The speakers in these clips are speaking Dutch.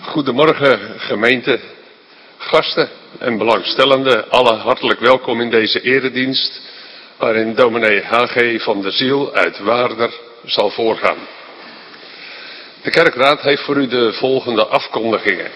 Goedemorgen gemeente, gasten en belangstellenden, allen hartelijk welkom in deze eredienst, waarin dominee H.G. van der Ziel uit Waarder zal voorgaan. De kerkraad heeft voor u de volgende afkondigingen.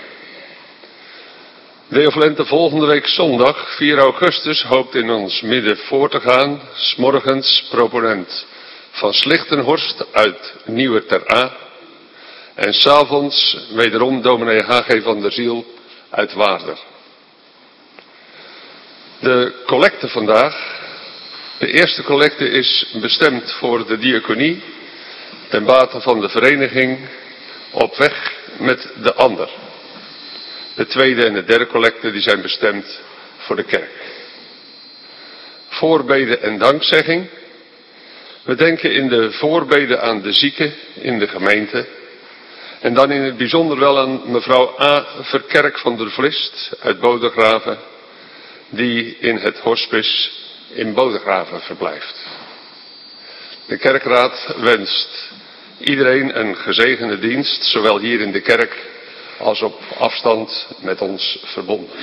De Evelente volgende week zondag, 4 augustus, hoopt in ons midden voor te gaan, 's morgens proponent van Slichtenhorst uit Nieuwe Ter Aa. En 's avonds wederom dominee H.G. van der Ziel uit Waarder. De collecte vandaag. De eerste collecte is bestemd voor de diaconie ten bate van de vereniging Op weg met de ander. De tweede en de derde collecte die zijn bestemd voor de kerk. Voorbeden en dankzegging. We denken in de voorbeden aan de zieken in de gemeente. En dan in het bijzonder wel aan mevrouw A. Verkerk van der Vlist uit Bodegraven, die in het hospice in Bodegraven verblijft. De kerkraad wenst iedereen een gezegende dienst, zowel hier in de kerk als op afstand met ons verbonden.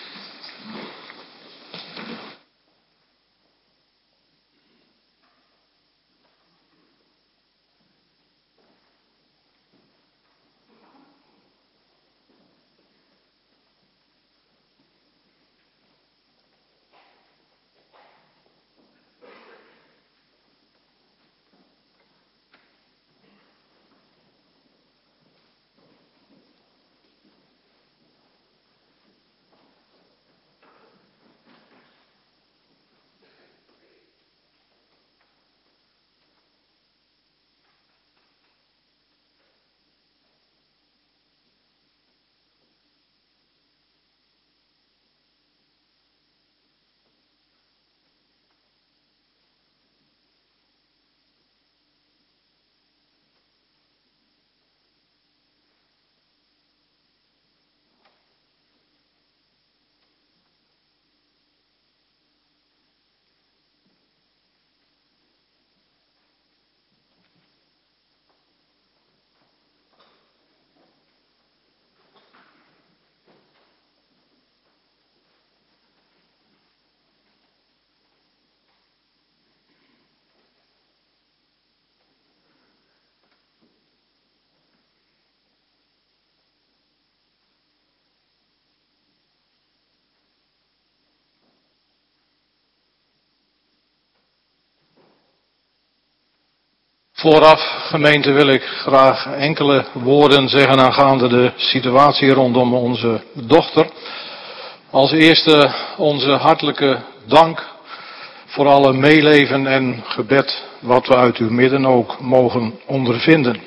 Vooraf, gemeente, wil ik graag enkele woorden zeggen aangaande de situatie rondom onze dochter. Als eerste onze hartelijke dank voor alle meeleven en gebed wat we uit uw midden ook mogen ondervinden.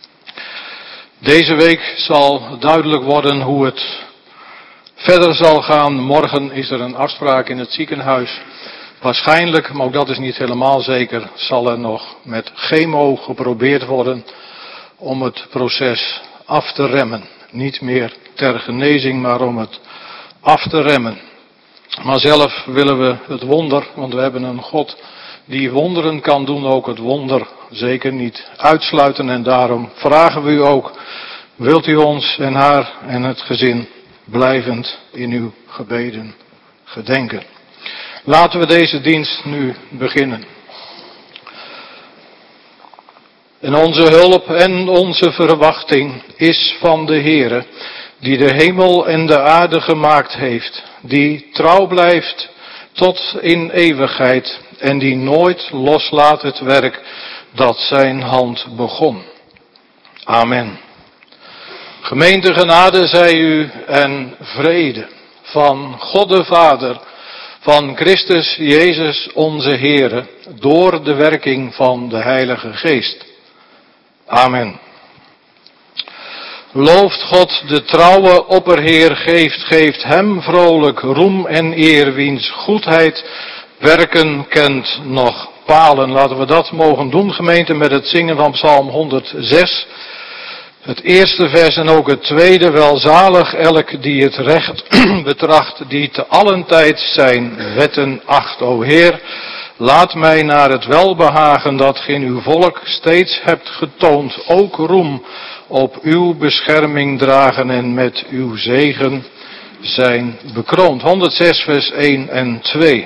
Deze week zal duidelijk worden hoe het verder zal gaan. Morgen is er een afspraak in het ziekenhuis. Waarschijnlijk, maar ook dat is niet helemaal zeker, zal er nog met chemo geprobeerd worden om het proces af te remmen. Niet meer ter genezing, maar om het af te remmen. Maar zelf willen we het wonder, want we hebben een God die wonderen kan doen, ook het wonder zeker niet uitsluiten. En daarom vragen we u ook, wilt u ons en haar en het gezin blijvend in uw gebeden gedenken. Laten we deze dienst nu beginnen. En onze hulp en onze verwachting is van de Heere, die de hemel en de aarde gemaakt heeft, die trouw blijft tot in eeuwigheid en die nooit loslaat het werk dat zijn hand begon. Amen. Gemeente, genade zij u en vrede van God de Vader, van Christus Jezus onze Heere, door de werking van de Heilige Geest. Amen. Looft God de trouwe opperheer, geeft hem vrolijk roem en eer, wiens goedheid werken kent nog palen. Laten we dat mogen doen, gemeente, met het zingen van Psalm 106. Het eerste vers en ook het tweede, welzalig elk die het recht betracht, die te allen tijd zijn wetten acht. O Heer, Laat mij naar het welbehagen dat gij uw volk steeds hebt getoond, ook roem op uw bescherming dragen en met uw zegen zijn bekroond. 106 vers 1 en 2.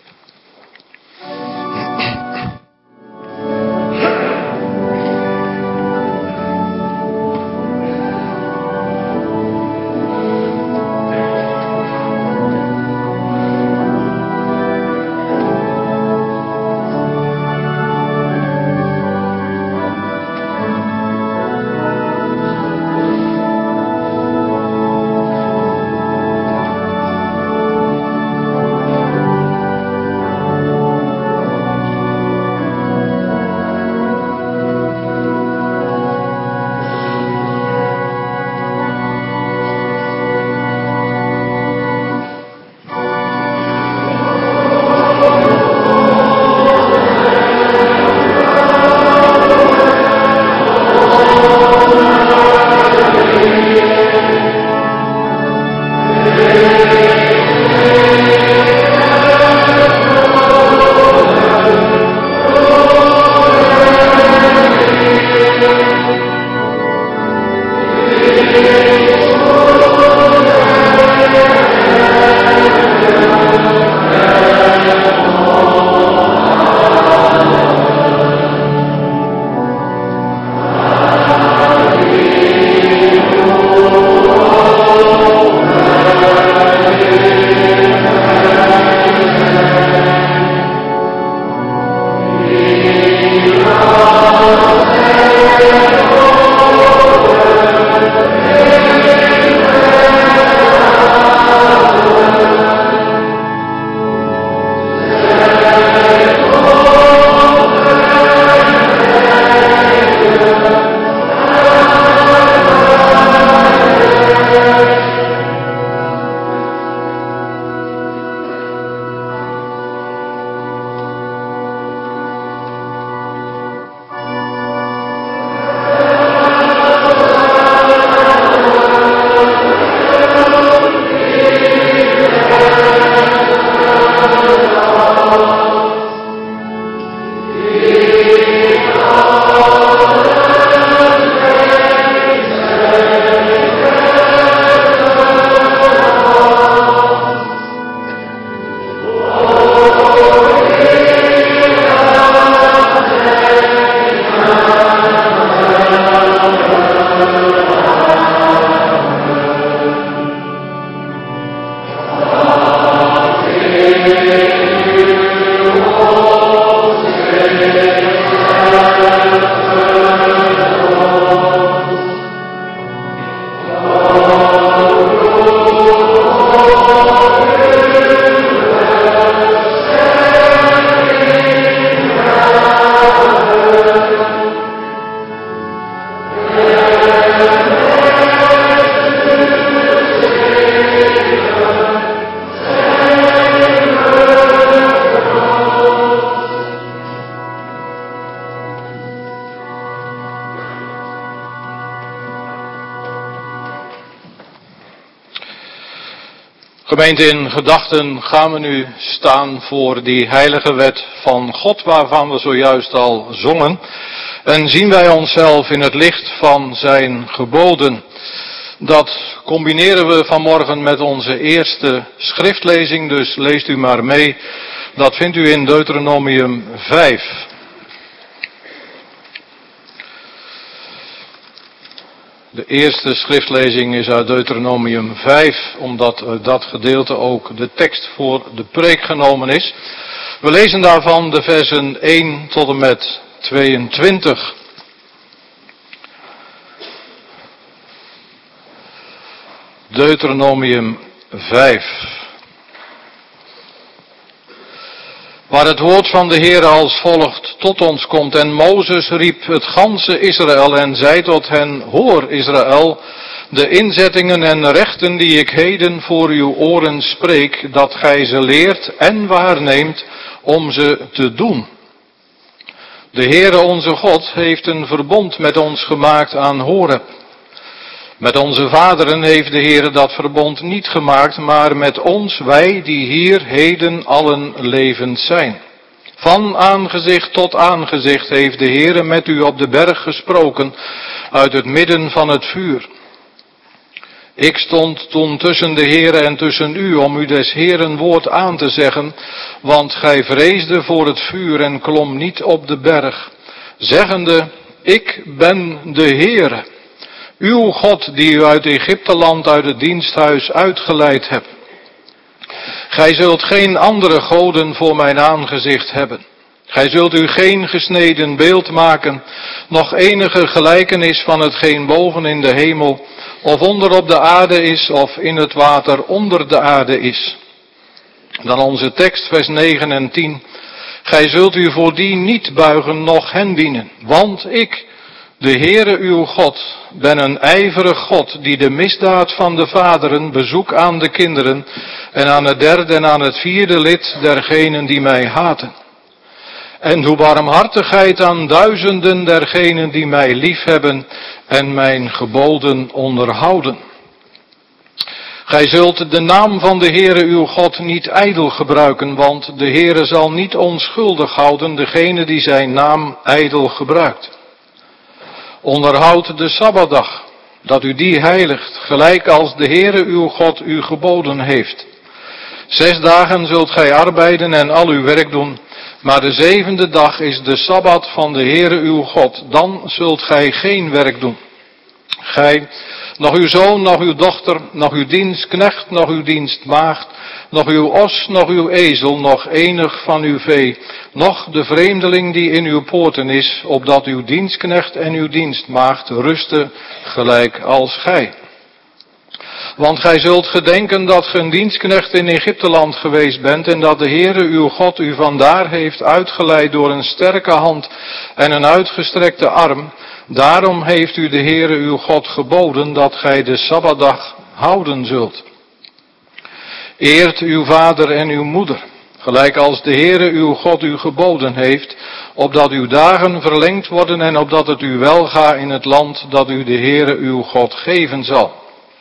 Gemeente, in gedachten gaan we nu staan voor die heilige wet van God waarvan we zojuist al zongen. En zien wij onszelf in het licht van zijn geboden. Dat combineren we vanmorgen met onze eerste schriftlezing, dus leest u maar mee. Dat vindt u in Deuteronomium 5. De eerste schriftlezing is uit Deuteronomium 5, omdat dat gedeelte ook de tekst voor de preek genomen is. We lezen daarvan de versen 1 tot en met 22. Deuteronomium 5. Waar het woord van de Heer als volgt tot ons komt. En Mozes riep het ganse Israël en zei tot hen: Hoor Israël, de inzettingen en rechten die ik heden voor uw oren spreek, dat gij ze leert en waarneemt om ze te doen. De Heere onze God heeft een verbond met ons gemaakt aan Horeb. Met onze vaderen heeft de Heere dat verbond niet gemaakt, maar met ons, wij die hier heden allen levend zijn. Van aangezicht tot aangezicht heeft de Heere met u op de berg gesproken uit het midden van het vuur. Ik stond toen tussen de Heere en tussen u om u des Heeren woord aan te zeggen, want gij vreesde voor het vuur en klom niet op de berg, zeggende, ik ben de Heere, uw God die u uit Egypteland uit het diensthuis uitgeleid hebt. Gij zult geen andere goden voor mijn aangezicht hebben. Gij zult u geen gesneden beeld maken, nog enige gelijkenis van hetgeen boven in de hemel, of onder op de aarde is, of in het water onder de aarde is. Dan onze tekst, vers 9 en 10. Gij zult u voor die niet buigen, noch hen dienen, want ik, de Heere uw God, ben een ijverig God, die de misdaad van de vaderen bezoek aan de kinderen, en aan het derde en aan het vierde lid dergenen die mij haten. En doe barmhartigheid aan duizenden dergenen die mij liefhebben en mijn geboden onderhouden. Gij zult de naam van de Heere uw God niet ijdel gebruiken, want de Heere zal niet onschuldig houden degene die zijn naam ijdel gebruikt. Onderhoud de Sabbatdag, dat u die heiligt, gelijk als de Heere uw God u geboden heeft. 6 dagen zult gij arbeiden en al uw werk doen, maar de 7e dag is de Sabbat van de Heere uw God, dan zult gij geen werk doen. Gij, nog uw zoon, nog uw dochter, nog uw dienstknecht, nog uw dienstmaagd, nog uw os, nog uw ezel, nog enig van uw vee, nog de vreemdeling die in uw poorten is, opdat uw dienstknecht en uw dienstmaagd rusten gelijk als gij. Want gij zult gedenken dat ge een dienstknecht in Egypteland geweest bent en dat de Heere uw God u vandaar heeft uitgeleid door een sterke hand en een uitgestrekte arm. Daarom heeft u de Heere uw God geboden dat gij de Sabbatdag houden zult. Eert uw vader en uw moeder, gelijk als de Heere uw God u geboden heeft, opdat uw dagen verlengd worden en opdat het u welga in het land dat u de Heere uw God geven zal.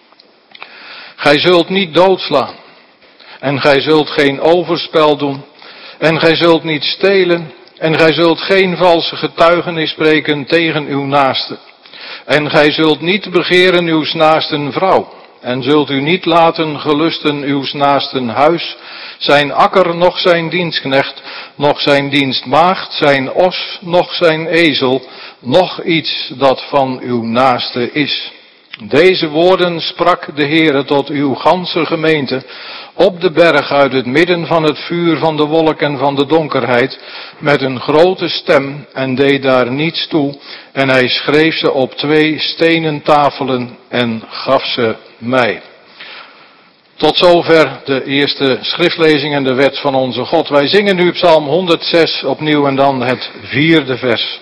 Gij zult niet doodslaan, en gij zult geen overspel doen, en gij zult niet stelen, en gij zult geen valse getuigenis spreken tegen uw naaste. En gij zult niet begeren uw naasten vrouw, en zult u niet laten gelusten uw naasten huis, zijn akker, noch zijn dienstknecht, noch zijn dienstmaagd, zijn os, noch zijn ezel, noch iets dat van uw naaste is. Deze woorden sprak de Heere tot uw ganse gemeente op de berg uit het midden van het vuur van de wolk en van de donkerheid met een grote stem en deed daar niets toe en hij schreef ze op 2 stenen tafelen en gaf ze mij. Tot zover de eerste schriftlezing en de wet van onze God. Wij zingen nu Psalm 106 opnieuw en dan het 4e vers.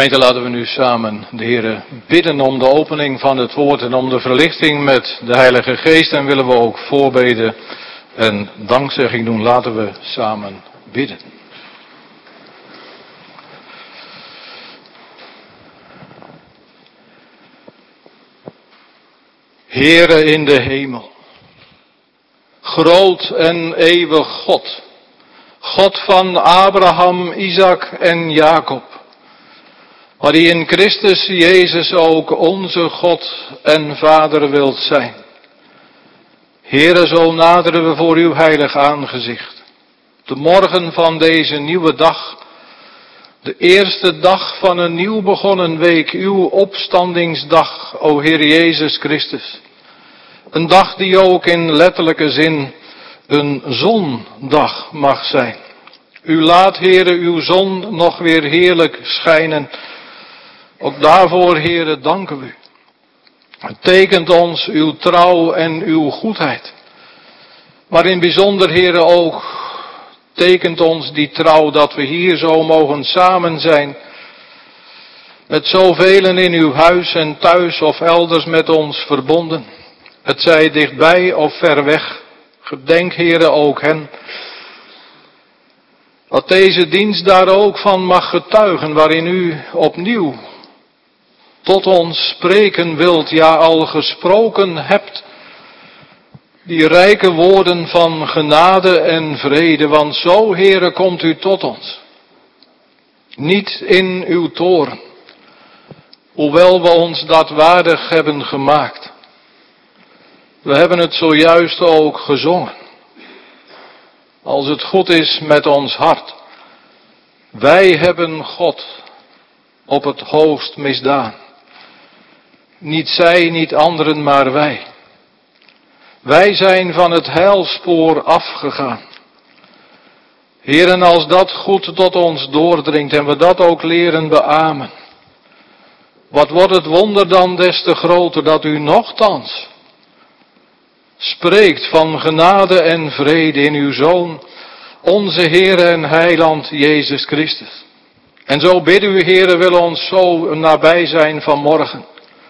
Gemeente, laten we nu samen de Heere bidden om de opening van het woord en om de verlichting met de Heilige Geest. En willen we ook voorbeden en dankzegging doen. Laten we samen bidden. Heere in de hemel, groot en eeuwig God, God van Abraham, Isaac en Jacob, maar die in Christus Jezus ook onze God en Vader wilt zijn. Heere, zo naderen we voor uw heilig aangezicht, de morgen van deze nieuwe dag, de eerste dag van een nieuw begonnen week, uw opstandingsdag, o Heer Jezus Christus. Een dag die ook in letterlijke zin een zondag mag zijn. U laat, Heere, uw zon nog weer heerlijk schijnen. Ook daarvoor, Heere, danken we u. Het tekent ons uw trouw en uw goedheid. Maar in bijzonder, Heere, ook tekent ons die trouw dat we hier zo mogen samen zijn. Met zoveel in uw huis en thuis of elders met ons verbonden. Het zij dichtbij of ver weg. Gedenk, Heere, ook hen. Dat deze dienst daar ook van mag getuigen, waarin u opnieuw tot ons spreken wilt, ja al gesproken hebt. Die rijke woorden van genade en vrede, want zo, Heere, komt u tot ons. Niet in uw toorn, hoewel we ons dat waardig hebben gemaakt. We hebben het zojuist ook gezongen. Als het goed is met ons hart. Wij hebben God op het hoogst misdaan. Niet zij, niet anderen, maar wij. Wij zijn van het heilspoor afgegaan. Heeren, als dat goed tot ons doordringt en we dat ook leren beamen. Wat wordt het wonder dan des te groter dat u nochtans spreekt van genade en vrede in uw Zoon, onze Heere en Heiland Jezus Christus. En zo bidden u, Heere, wil ons zo nabij zijn vanmorgen.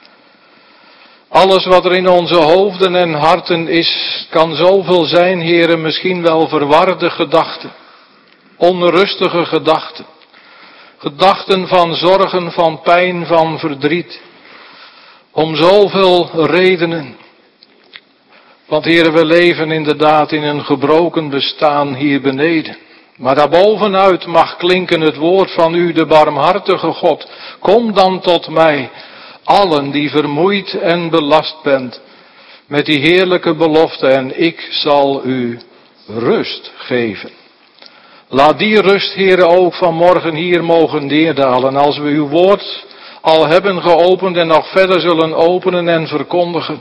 Alles wat er in onze hoofden en harten is, kan zoveel zijn, Heere, misschien wel verwarde gedachten, onrustige gedachten, gedachten van zorgen, van pijn, van verdriet, om zoveel redenen. Want Heere, we leven inderdaad in een gebroken bestaan hier beneden. Maar daarbovenuit mag klinken het woord van u, de barmhartige God. Kom dan tot mij, allen die vermoeid en belast bent, met die heerlijke belofte, en ik zal u rust geven. Laat die rust, Heere, ook vanmorgen hier mogen neerdalen, als we uw woord al hebben geopend en nog verder zullen openen en verkondigen.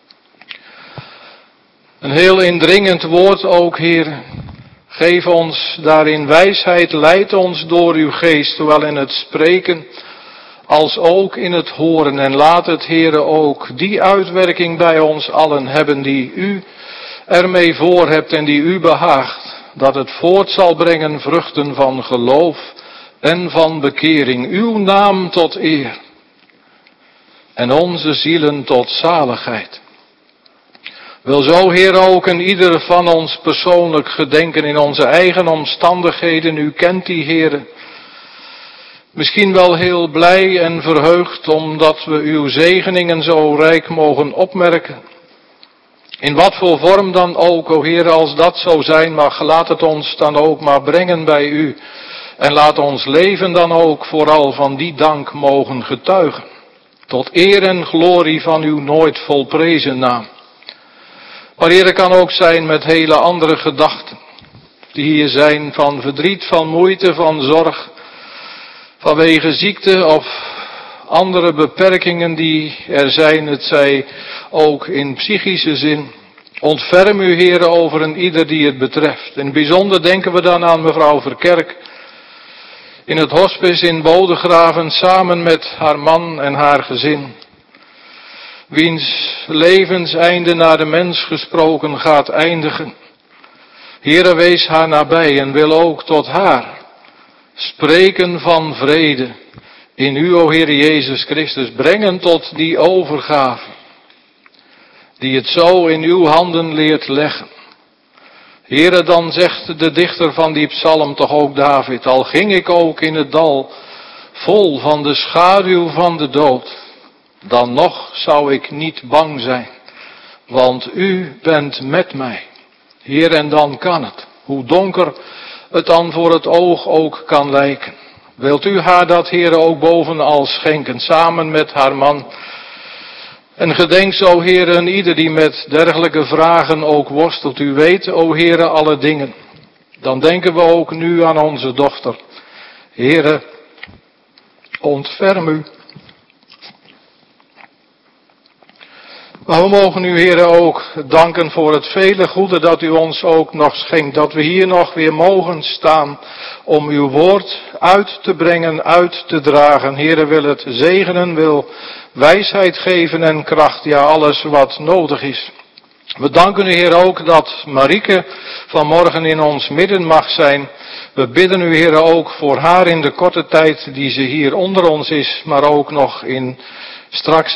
Een heel indringend woord ook, Heere. Geef ons daarin wijsheid, leid ons door uw geest, zowel in het spreken als ook in het horen. En laat het, Heere, ook die uitwerking bij ons allen hebben die u ermee voor hebt en die u behaagt. Dat het voort zal brengen vruchten van geloof en van bekering. Uw naam tot eer en onze zielen tot zaligheid. Wil zo, Heer, ook in ieder van ons persoonlijk gedenken in onze eigen omstandigheden. U kent die, Heer. Misschien wel heel blij en verheugd omdat we uw zegeningen zo rijk mogen opmerken. In wat voor vorm dan ook, o Heer, als dat zo zijn mag, laat het ons dan ook maar brengen bij u. En laat ons leven dan ook vooral van die dank mogen getuigen. Tot eer en glorie van uw nooit volprezen naam. Maar Heer, het kan ook zijn met hele andere gedachten. Die hier zijn van verdriet, van moeite, van zorg. Vanwege ziekte of andere beperkingen die er zijn. Het zij ook in psychische zin. Ontferm u, Heer, over een ieder die het betreft. In het bijzonder denken we dan aan mevrouw Verkerk. In het hospice in Bodegraven samen met haar man en haar gezin. Wiens levenseinde naar de mens gesproken gaat eindigen. Heere, wees haar nabij en wil ook tot haar spreken van vrede in u, o Heer Jezus Christus, brengen tot die overgave, die het zo in uw handen leert leggen. Heere, dan zegt de dichter van die psalm toch ook David, al ging ik ook in het dal, vol van de schaduw van de dood, dan nog zou ik niet bang zijn, want u bent met mij. Heer, en dan kan het, hoe donker het dan voor het oog ook kan lijken. Wilt u haar dat, Heere, ook bovenal schenken, samen met haar man. En gedenk zo, Heere, en ieder die met dergelijke vragen ook worstelt. U weet, o Heere, alle dingen. Dan denken we ook nu aan onze dochter. Heere, ontferm u. Maar we mogen u, Heere, ook danken voor het vele goede dat u ons ook nog schenkt. Dat we hier nog weer mogen staan om uw woord uit te brengen, uit te dragen. Heere, wil het zegenen, wil wijsheid geven en kracht. Ja, alles wat nodig is. We danken u, Heer, ook dat Marieke vanmorgen in ons midden mag zijn. We bidden u, Heer, ook voor haar in de korte tijd die ze hier onder ons is, maar ook nog straks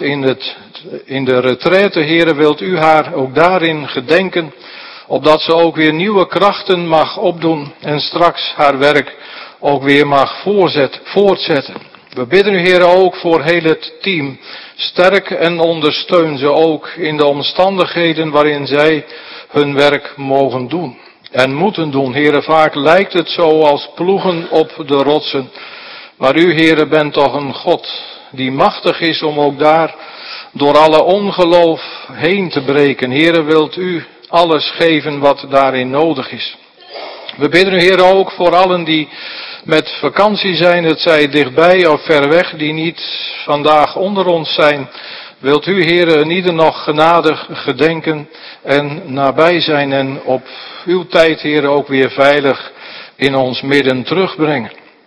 in de retraite. Heer, wilt u haar ook daarin gedenken, opdat ze ook weer nieuwe krachten mag opdoen en straks haar werk ook weer mag voortzetten. We bidden u, Heer, ook voor heel het team. Sterk en ondersteun ze ook in de omstandigheden waarin zij hun werk mogen doen en moeten doen. Heer, vaak lijkt het zo als ploegen op de rotsen. Maar u, Heer, bent toch een God die machtig is om ook daar door alle ongeloof heen te breken. Heer, wilt u alles geven wat daarin nodig is. We bidden u, Heer, ook voor allen die met vakantie zijn, het zij dichtbij of ver weg, die niet vandaag onder ons zijn. Wilt u, Heer, in ieder nog genadig gedenken en nabij zijn en op uw tijd, Heer, ook weer veilig in ons midden terugbrengen.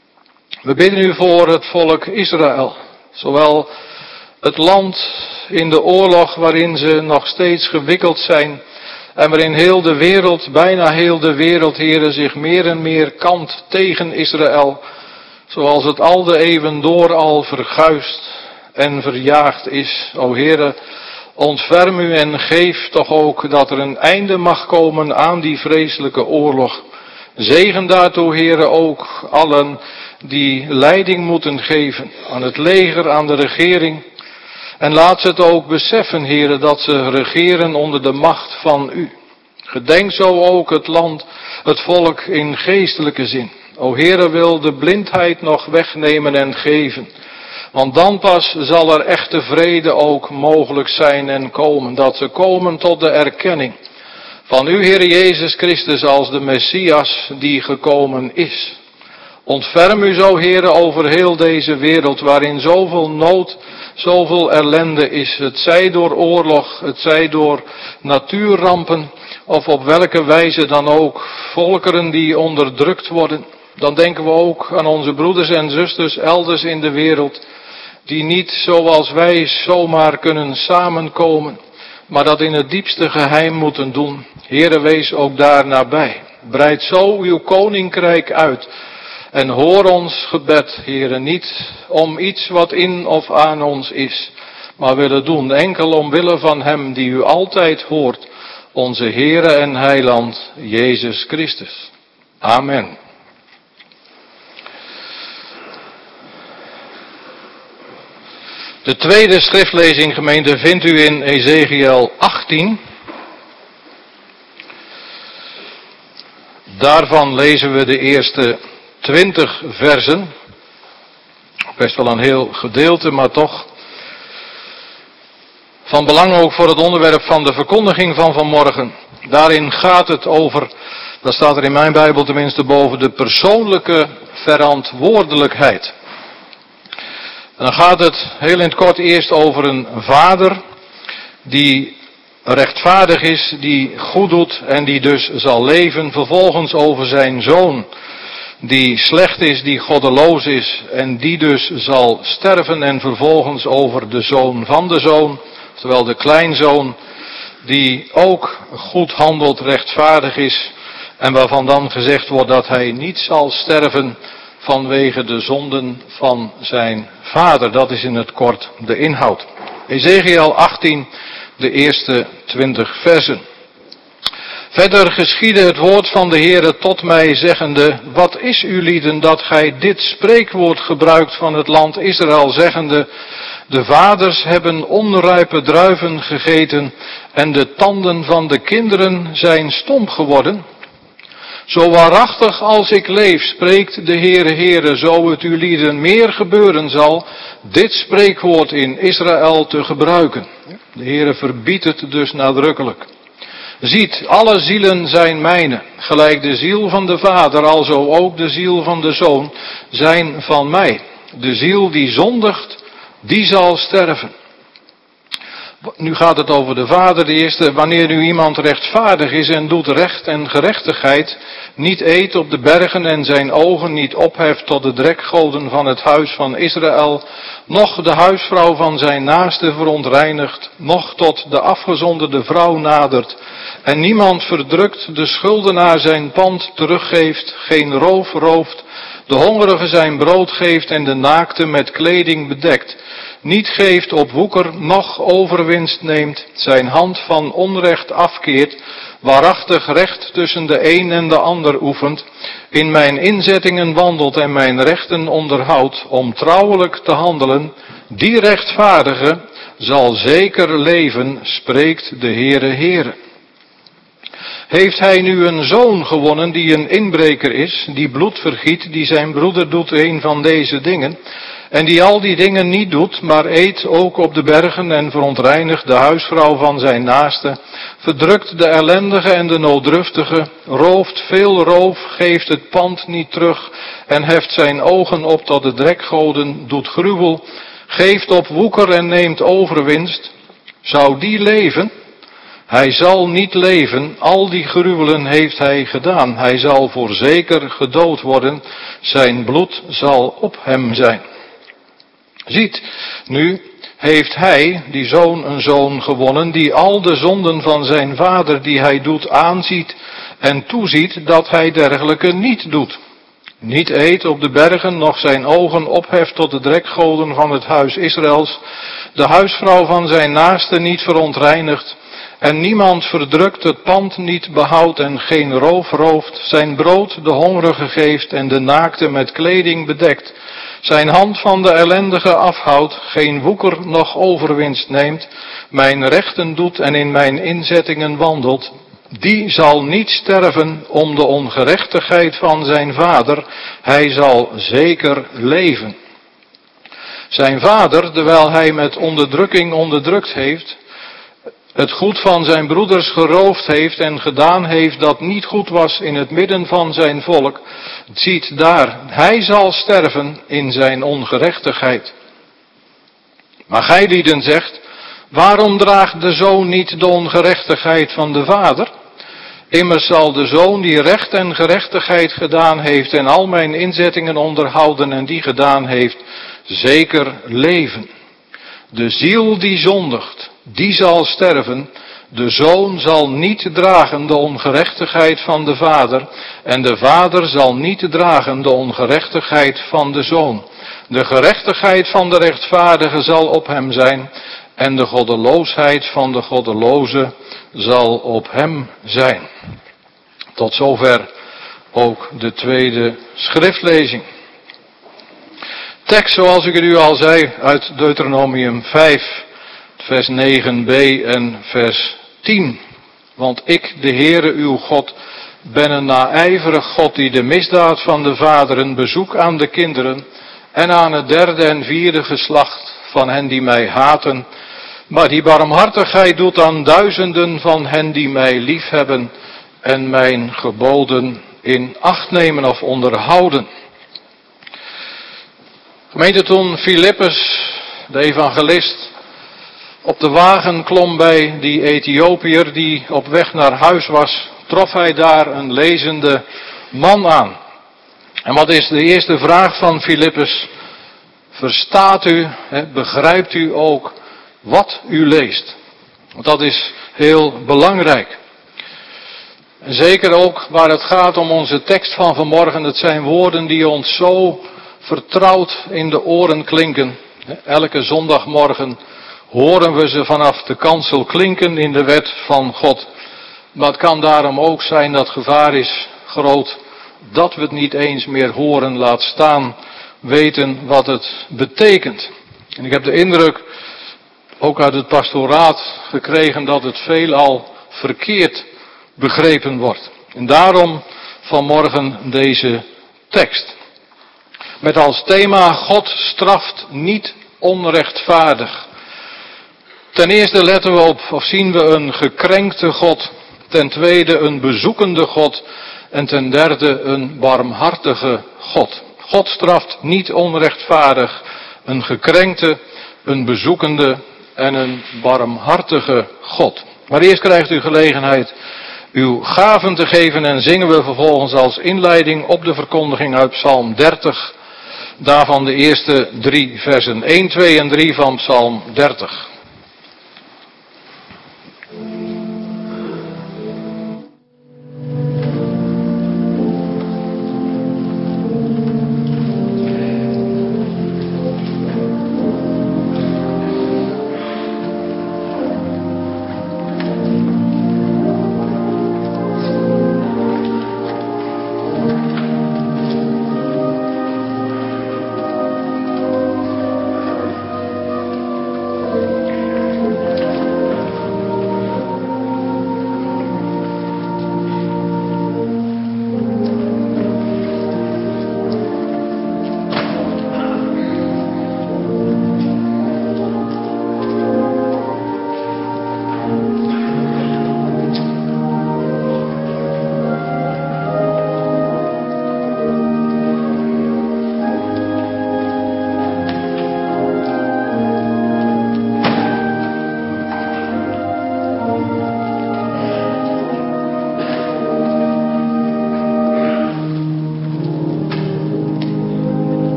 We bidden u voor het volk Israël, zowel het land in de oorlog waarin ze nog steeds gewikkeld zijn en waarin heel de wereld, bijna heel de wereld, Heere, zich meer en meer kant tegen Israël, zoals het al de eeuwen door al verguisd en verjaagd is. O Heere, ontferm u en geef toch ook dat er een einde mag komen aan die vreselijke oorlog. Zegen daartoe, Heere, ook allen die leiding moeten geven aan het leger, aan de regering. En laat ze het ook beseffen, Heere, dat ze regeren onder de macht van u. Gedenk zo ook het land, het volk in geestelijke zin. O Heere, wil de blindheid nog wegnemen en geven. Want dan pas zal er echte vrede ook mogelijk zijn en komen. Dat ze komen tot de erkenning van u, Heere Jezus Christus, als de Messias die gekomen is. Ontferm u zo, Heere, over heel deze wereld waarin zoveel nood, zoveel ellende is. Het zij door oorlog, het zij door natuurrampen of op welke wijze dan ook. Volkeren die onderdrukt worden. Dan denken we ook aan onze broeders en zusters elders in de wereld, die niet zoals wij zomaar kunnen samenkomen, maar dat in het diepste geheim moeten doen. Heere, wees ook daar nabij. Breid zo uw koninkrijk uit. En hoor ons gebed, Heere, niet om iets wat in of aan ons is, maar willen doen enkel omwille van hem die u altijd hoort, onze Heere en Heiland, Jezus Christus. Amen. De tweede schriftlezing, gemeente, vindt u in Ezekiel 18. Daarvan lezen we de eerste 20 versen. Best wel een heel gedeelte, maar toch van belang ook voor het onderwerp van de verkondiging van vanmorgen. Daarin gaat het over, dat staat er in mijn Bijbel tenminste boven, de persoonlijke verantwoordelijkheid. En dan gaat het heel in het kort eerst over een vader die rechtvaardig is, die goed doet en die dus zal leven. Vervolgens over zijn zoon die slecht is, die goddeloos is en die dus zal sterven. En vervolgens over de zoon van de zoon, oftewel de kleinzoon, die ook goed handelt, rechtvaardig is en waarvan dan gezegd wordt dat hij niet zal sterven vanwege de zonden van zijn vader. Dat is in het kort de inhoud. Ezekiel 18, de eerste 20 versen. Verder geschiedde het woord van de Heere tot mij zeggende, wat is u lieden dat gij dit spreekwoord gebruikt van het land Israël, zeggende, de vaders hebben onrijpe druiven gegeten en de tanden van de kinderen zijn stom geworden? Zo waarachtig als ik leef, spreekt de Heere, zo het u lieden meer gebeuren zal, dit spreekwoord in Israël te gebruiken. De Heere verbiedt het dus nadrukkelijk. Ziet, alle zielen zijn mijne, gelijk de ziel van de vader, alzo ook de ziel van de zoon, zijn van mij. De ziel die zondigt, die zal sterven. Nu gaat het over de vader. De eerste, wanneer nu iemand rechtvaardig is en doet recht en gerechtigheid, niet eet op de bergen en zijn ogen niet opheft tot de drekgoden van het huis van Israël, noch de huisvrouw van zijn naaste verontreinigt, noch tot de afgezonderde vrouw nadert, en niemand verdrukt, de schuldenaar zijn pand teruggeeft, geen roof rooft, de hongerige zijn brood geeft en de naakte met kleding bedekt, niet geeft op woeker, noch overwinst neemt, zijn hand van onrecht afkeert, waarachtig recht tussen de een en de ander oefent, in mijn inzettingen wandelt en mijn rechten onderhoudt, om trouwelijk te handelen, die rechtvaardige zal zeker leven, spreekt de Heere. Heeft hij nu een zoon gewonnen die een inbreker is, die bloed vergiet, die zijn broeder doet een van deze dingen, en die al die dingen niet doet, maar eet ook op de bergen en verontreinigt de huisvrouw van zijn naaste, verdrukt de ellendige en de nooddruftige, rooft veel roof, geeft het pand niet terug en heft zijn ogen op tot de drekgoden, doet gruwel, geeft op woeker en neemt overwinst. Zou die leven? Hij zal niet leven, al die gruwelen heeft hij gedaan. Hij zal voorzeker gedood worden, zijn bloed zal op hem zijn. Ziet, nu heeft hij, die zoon, een zoon gewonnen, die al de zonden van zijn vader die hij doet aanziet en toeziet dat hij dergelijke niet doet. Niet eet op de bergen, noch zijn ogen opheft tot de drekgoden van het huis Israëls, de huisvrouw van zijn naaste niet verontreinigt, en niemand verdrukt, het pand niet behoudt en geen roof rooft, zijn brood de hongerige geeft en de naakte met kleding bedekt, zijn hand van de ellendige afhoudt, geen woeker noch overwinst neemt, mijn rechten doet en in mijn inzettingen wandelt, die zal niet sterven om de ongerechtigheid van zijn vader, hij zal zeker leven. Zijn vader, terwijl hij met onderdrukking onderdrukt heeft, het goed van zijn broeders geroofd heeft en gedaan heeft dat niet goed was in het midden van zijn volk, ziet daar, hij zal sterven in zijn ongerechtigheid. Maar gijlieden zegt, waarom draagt de zoon niet de ongerechtigheid van de vader? Immers zal de zoon die recht en gerechtigheid gedaan heeft en al mijn inzettingen onderhouden en die gedaan heeft, zeker leven. De ziel die zondigt, die zal sterven. De zoon zal niet dragen de ongerechtigheid van de vader en de vader zal niet dragen de ongerechtigheid van de zoon. De gerechtigheid van de rechtvaardige zal op hem zijn en de goddeloosheid van de goddeloze zal op hem zijn. Tot zover ook de tweede schriftlezing. Tekst zoals ik het u al zei uit Deuteronomium 5, vers 9b en vers 10. Want ik, de Heere uw God, ben een naijverig God die de misdaad van de vaderen bezoek aan de kinderen en aan het derde en vierde geslacht van hen die mij haten, maar die barmhartigheid doet aan duizenden van hen die mij liefhebben en mijn geboden in acht nemen of onderhouden. Gemeente, toen Filippus, de evangelist, op de wagen klom bij die Ethiopiër die op weg naar huis was, trof hij daar een lezende man aan. En wat is de eerste vraag van Filippus? Verstaat u, begrijpt u ook wat u leest? Want dat is heel belangrijk. En zeker ook waar het gaat om onze tekst van vanmorgen. Het zijn woorden die ons zo vertrouwd in de oren klinken. Elke zondagmorgen horen we ze vanaf de kansel klinken in de wet van God. Maar het kan daarom ook zijn dat gevaar is groot dat we het niet eens meer horen, laat staan weten wat het betekent. En ik heb de indruk, ook uit het pastoraat, gekregen dat het veelal verkeerd begrepen wordt. En daarom vanmorgen deze tekst. Met als thema: God straft niet onrechtvaardig. Ten eerste letten we op, of zien we een gekrenkte God. Ten tweede een bezoekende God. En ten derde een barmhartige God. God straft niet onrechtvaardig. Een gekrenkte, een bezoekende en een barmhartige God. Maar eerst krijgt u gelegenheid uw gaven te geven en zingen we vervolgens als inleiding op de verkondiging uit Psalm 30. Daarvan de eerste 3 versen 1, 2 en 3 van Psalm 30.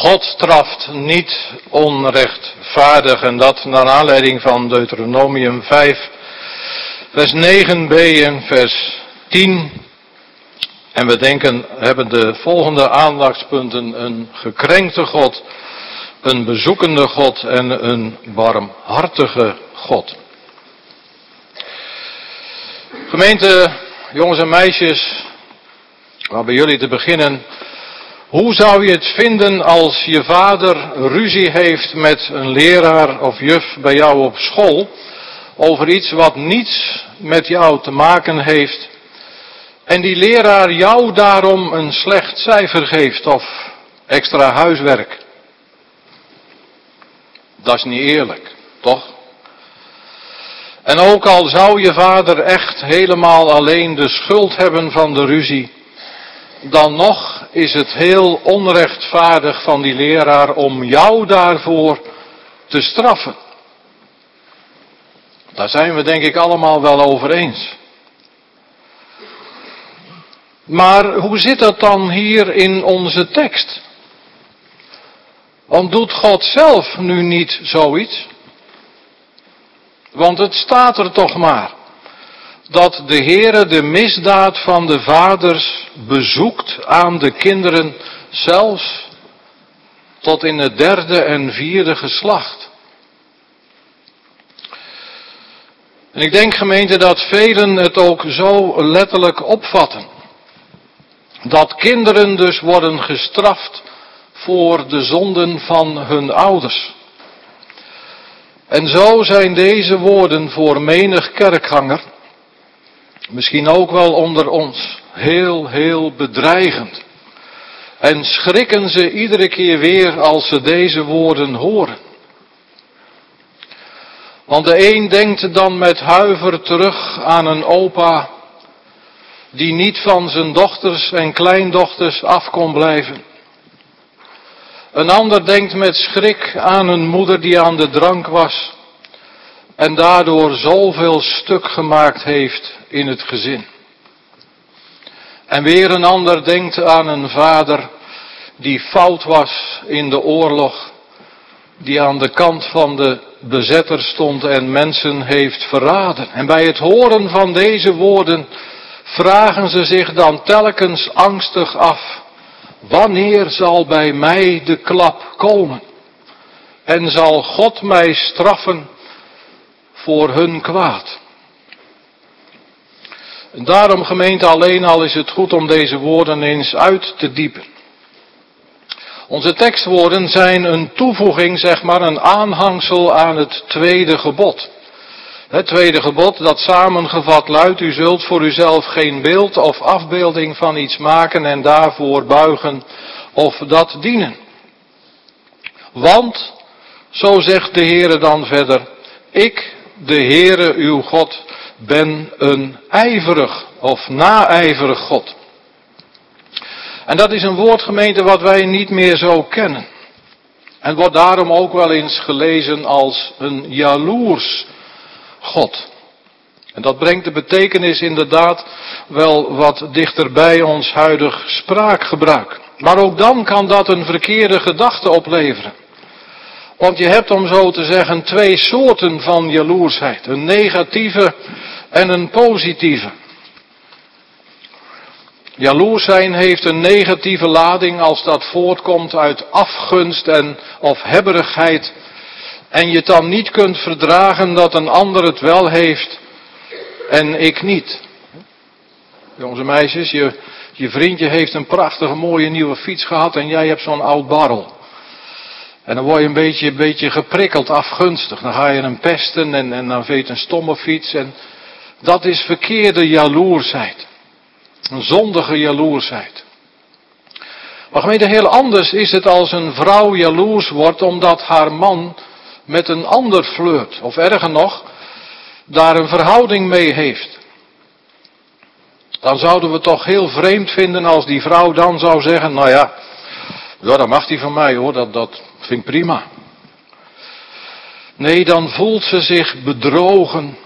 God straft niet onrechtvaardig, en dat naar aanleiding van Deuteronomium 5, vers 9b en vers 10. En we hebben de volgende aandachtspunten: een gekrenkte God, een bezoekende God en een barmhartige God. Gemeente, jongens en meisjes, waar bij jullie te beginnen. Hoe zou je het vinden als je vader ruzie heeft met een leraar of juf bij jou op school over iets wat niets met jou te maken heeft en die leraar jou daarom een slecht cijfer geeft of extra huiswerk? Dat is niet eerlijk, toch? En ook al zou je vader echt helemaal alleen de schuld hebben van de ruzie, dan nog is het heel onrechtvaardig van die leraar om jou daarvoor te straffen. Daar zijn we denk ik allemaal wel over eens. Maar hoe zit dat dan hier in onze tekst? Want doet God zelf nu niet zoiets? Want het staat er toch maar, dat de Heere de misdaad van de vaders bezoekt aan de kinderen, zelfs tot in het 3e en 4e geslacht. En ik denk, gemeente, dat velen het ook zo letterlijk opvatten. Dat kinderen dus worden gestraft voor de zonden van hun ouders. En zo zijn deze woorden voor menig kerkganger, misschien ook wel onder ons, heel bedreigend. En schrikken ze iedere keer weer als ze deze woorden horen. Want de een denkt dan met huiver terug aan een opa die niet van zijn dochters en kleindochters af kon blijven. Een ander denkt met schrik aan een moeder die aan de drank was en daardoor zoveel stuk gemaakt heeft in het gezin. En weer een ander denkt aan een vader die fout was in de oorlog, die aan de kant van de bezetter stond en mensen heeft verraden. En bij het horen van deze woorden vragen ze zich dan telkens angstig af: wanneer zal bij mij de klap komen? En zal God mij straffen voor hun kwaad? En daarom, gemeente, alleen al is het goed om deze woorden eens uit te diepen. Onze tekstwoorden zijn een toevoeging, een aanhangsel aan het 2e gebod. Het 2e gebod dat samengevat luidt: u zult voor uzelf geen beeld of afbeelding van iets maken en daarvoor buigen of dat dienen. Want, zo zegt de Heere dan verder, ik, de Heere uw God, ben een ijverig of naijverig God. En dat is een woord, gemeente, wat wij niet meer zo kennen. En wordt daarom ook wel eens gelezen als een jaloers God. En dat brengt de betekenis inderdaad wel wat dichter bij ons huidig spraakgebruik. Maar ook dan kan dat een verkeerde gedachte opleveren. Want je hebt, om zo te zeggen, 2 soorten van jaloersheid. Een negatieve en een positieve. Jaloers zijn heeft een negatieve lading als dat voortkomt uit afgunst of hebberigheid. En je dan niet kunt verdragen dat een ander het wel heeft en ik niet. Jongens en meisjes, je vriendje heeft een prachtige mooie nieuwe fiets gehad en jij hebt zo'n oud barrel. En dan word je een beetje geprikkeld, afgunstig. Dan ga je hem pesten en dan vind je het een stomme fiets. En dat is verkeerde jaloersheid. Een zondige jaloersheid. Maar gemeente, heel anders is het als een vrouw jaloers wordt omdat haar man met een ander flirt. Of erger nog, daar een verhouding mee heeft. Dan zouden we toch heel vreemd vinden als die vrouw dan zou zeggen, nou ja, dat mag die van mij hoor, dat vind ik prima. Nee, dan voelt ze zich bedrogen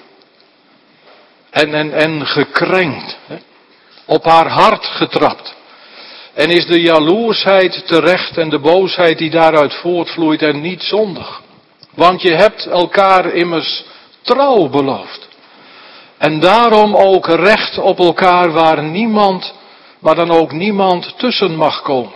en gekrenkt. Op haar hart getrapt. En is de jaloersheid terecht en de boosheid die daaruit voortvloeit en niet zondig. Want je hebt elkaar immers trouw beloofd. En daarom ook recht op elkaar waar niemand, maar dan ook niemand tussen mag komen.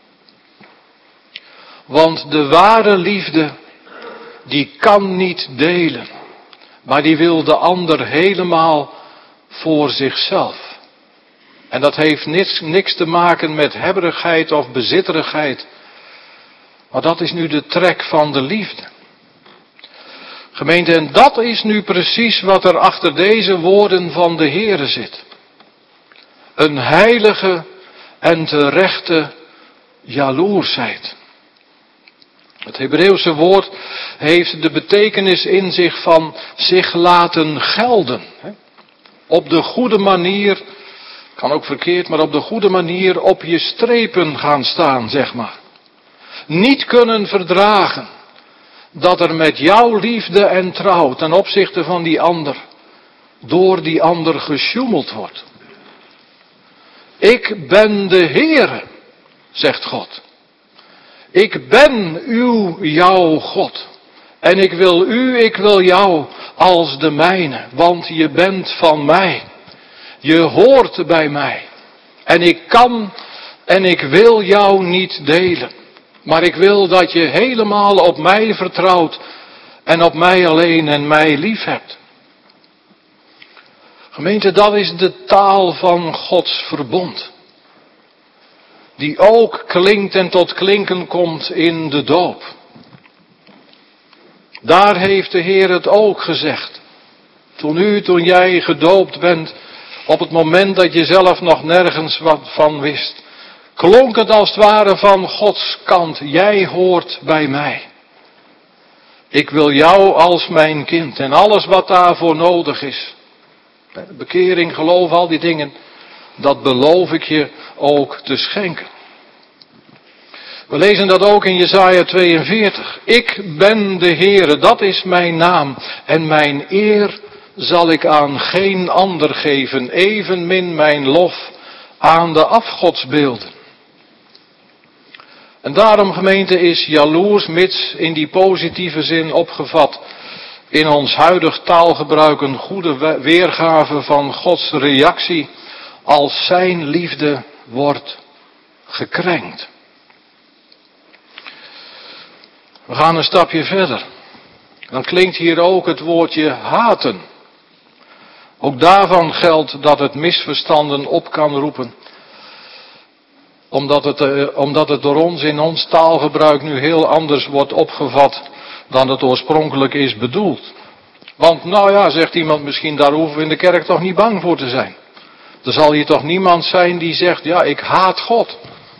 Want de ware liefde, die kan niet delen. Maar die wil de ander helemaal voor zichzelf. En dat heeft niks te maken met hebberigheid of bezitterigheid. Maar dat is nu de trek van de liefde. Gemeente, en dat is nu precies wat er achter deze woorden van de Heere zit. Een heilige en terechte jaloersheid. Het Hebreeuwse woord heeft de betekenis in zich van zich laten gelden. Op de goede manier, kan ook verkeerd, maar op de goede manier op je strepen gaan staan, zeg maar. Niet kunnen verdragen dat er met jouw liefde en trouw ten opzichte van die ander, door die ander gesjoemeld wordt. Ik ben de Heere, zegt God. Ik ben jouw God. En ik wil jou als de mijne, want je bent van mij. Je hoort bij mij. En ik kan en ik wil jou niet delen. Maar ik wil dat je helemaal op mij vertrouwt en op mij alleen en mij lief hebt. Gemeente, dat is de taal van Gods verbond. Die ook klinkt en tot klinken komt in de doop. Daar heeft de Heer het ook gezegd. Toen jij gedoopt bent, op het moment dat je zelf nog nergens wat van wist, klonk het als het ware van Gods kant, jij hoort bij mij. Ik wil jou als mijn kind en alles wat daarvoor nodig is. Bekering, geloof, al die dingen, dat beloof ik je ook te schenken. We lezen dat ook in Jesaja 42. Ik ben de Heere, dat is mijn naam. En mijn eer zal ik aan geen ander geven, evenmin mijn lof aan de afgodsbeelden. En daarom, gemeente, is jaloers, mits in die positieve zin opgevat, in ons huidig taalgebruik een goede weergave van Gods reactie als zijn liefde wordt gekrenkt. We gaan een stapje verder. Dan klinkt hier ook het woordje haten. Ook daarvan geldt dat het misverstanden op kan roepen. Omdat het door ons in ons taalgebruik nu heel anders wordt opgevat dan het oorspronkelijk is bedoeld. Want nou ja, zegt iemand misschien, daar hoeven we in de kerk toch niet bang voor te zijn. Er zal hier toch niemand zijn die zegt, ja, ik haat God.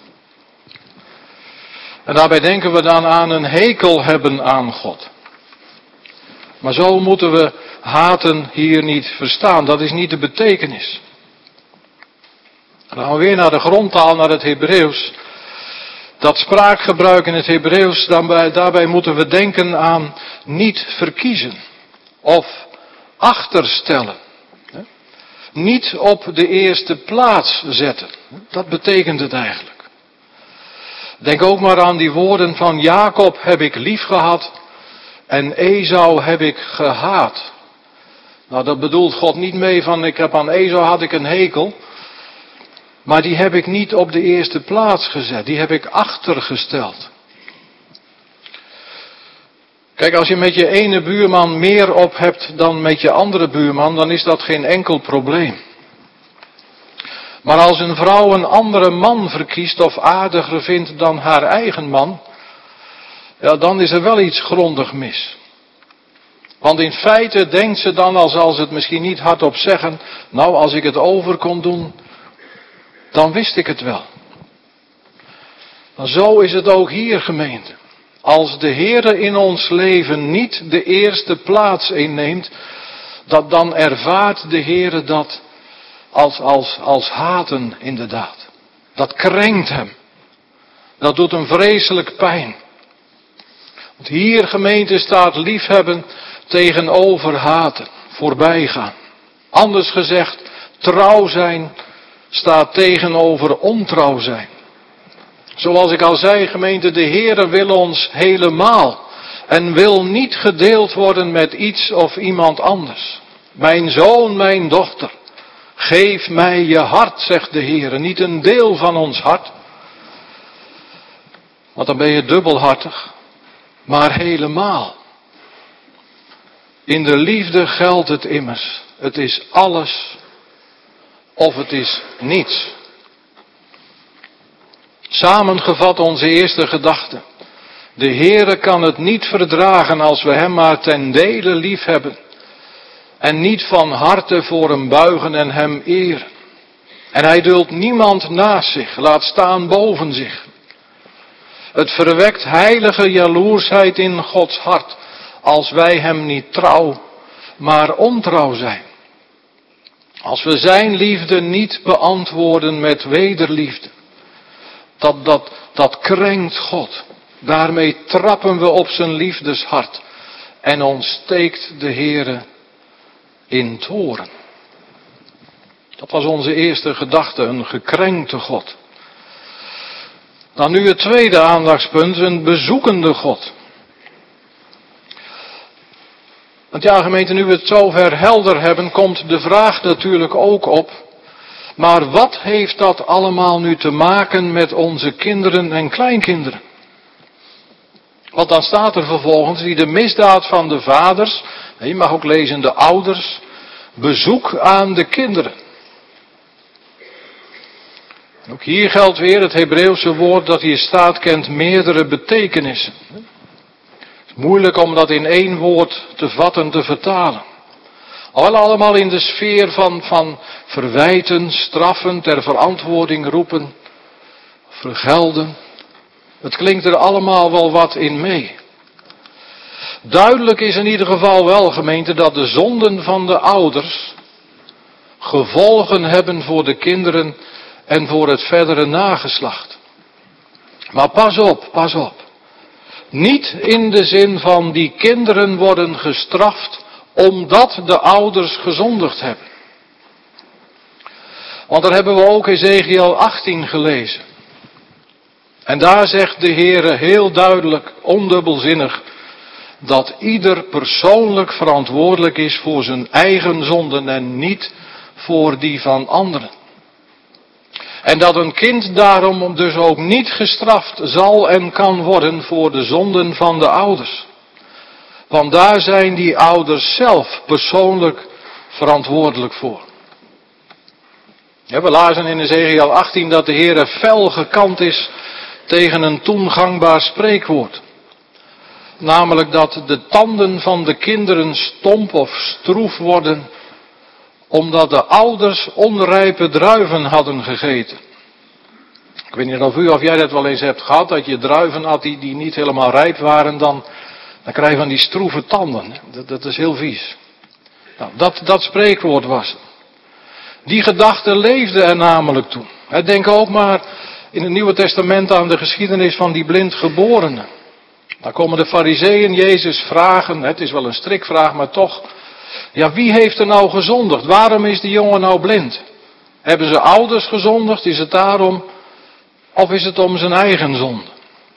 En daarbij denken we dan aan een hekel hebben aan God. Maar zo moeten we haten hier niet verstaan. Dat is niet de betekenis. En dan gaan we weer naar de grondtaal, naar het Hebreeuws. Dat spraakgebruik in het Hebreeuws, daarbij moeten we denken aan niet verkiezen. Of achterstellen. Niet op de eerste plaats zetten. Dat betekent het eigenlijk. Denk ook maar aan die woorden van Jacob heb ik lief gehad en Esau heb ik gehaat. Nou, dat bedoelt God niet mee van aan Esau had ik een hekel. Maar die heb ik niet op de eerste plaats gezet. Die heb ik achtergesteld. Kijk, als je met je ene buurman meer op hebt dan met je andere buurman, dan is dat geen enkel probleem. Maar als een vrouw een andere man verkiest of aardiger vindt dan haar eigen man, ja, dan is er wel iets grondig mis. Want in feite denkt ze dan, al zal ze het misschien niet hardop zeggen, nou als ik het over kon doen, dan wist ik het wel. Maar zo is het ook hier, gemeente. Als de Heere in ons leven niet de eerste plaats inneemt, dan ervaart de Heere dat als haten inderdaad. Dat krenkt hem. Dat doet hem vreselijk pijn. Want hier, gemeente, staat liefhebben tegenover haten, voorbijgaan. Anders gezegd, trouw zijn staat tegenover ontrouw zijn. Zoals ik al zei, gemeente, de Heere wil ons helemaal en wil niet gedeeld worden met iets of iemand anders. Mijn zoon, mijn dochter, geef mij je hart, zegt de Heere, niet een deel van ons hart. Want dan ben je dubbelhartig, maar helemaal. In de liefde geldt het immers. Het is alles of het is niets. Samengevat onze eerste gedachte. De Heere kan het niet verdragen als we hem maar ten dele lief hebben. En niet van harte voor hem buigen en hem eren. En hij duldt niemand naast zich, laat staan boven zich. Het verwekt heilige jaloersheid in Gods hart, als wij hem niet trouw, maar ontrouw zijn. Als we zijn liefde niet beantwoorden met wederliefde. Dat krenkt God. Daarmee trappen we op zijn liefdeshart. En ontsteekt de Heere in toorn. Dat was onze eerste gedachte, een gekrenkte God. Dan nu het tweede aandachtspunt, een bezoekende God. Want ja, gemeente, nu we het zover helder hebben, komt de vraag natuurlijk ook op. Maar wat heeft dat allemaal nu te maken met onze kinderen en kleinkinderen? Want dan staat er vervolgens die de misdaad van de vaders, je mag ook lezen de ouders, bezoek aan de kinderen. Ook hier geldt weer het Hebreeuwse woord dat hier staat kent meerdere betekenissen. Het is moeilijk om dat in één woord te vatten, te vertalen. Allemaal in de sfeer van verwijten, straffen, ter verantwoording roepen, vergelden. Het klinkt er allemaal wel wat in mee. Duidelijk is in ieder geval wel, gemeente, dat de zonden van de ouders gevolgen hebben voor de kinderen en voor het verdere nageslacht. Maar pas op. Niet in de zin van die kinderen worden gestraft omdat de ouders gezondigd hebben. Want daar hebben we ook Ezekiel 18 gelezen. En daar zegt de Heere heel duidelijk, ondubbelzinnig, dat ieder persoonlijk verantwoordelijk is voor zijn eigen zonden en niet voor die van anderen. En dat een kind daarom dus ook niet gestraft zal en kan worden voor de zonden van de ouders. Want daar zijn die ouders zelf persoonlijk verantwoordelijk voor. Ja, we lazen in Ezekiel 18 dat de Heere fel gekant is tegen een toen gangbaar spreekwoord. Namelijk dat de tanden van de kinderen stomp of stroef worden, omdat de ouders onrijpe druiven hadden gegeten. Ik weet niet of jij dat wel eens hebt gehad, dat je druiven had die niet helemaal rijp waren, dan krijg je van die stroeve tanden. Dat is heel vies. Nou, dat spreekwoord was het. Die gedachte leefde er namelijk toen. Denk ook maar in het Nieuwe Testament aan de geschiedenis van die blindgeborene. Daar komen de Farizeeën Jezus vragen, het is wel een strikvraag, maar toch. Ja, wie heeft er nou gezondigd? Waarom is die jongen nou blind? Hebben ze ouders gezondigd? Is het daarom? Of is het om zijn eigen zonde?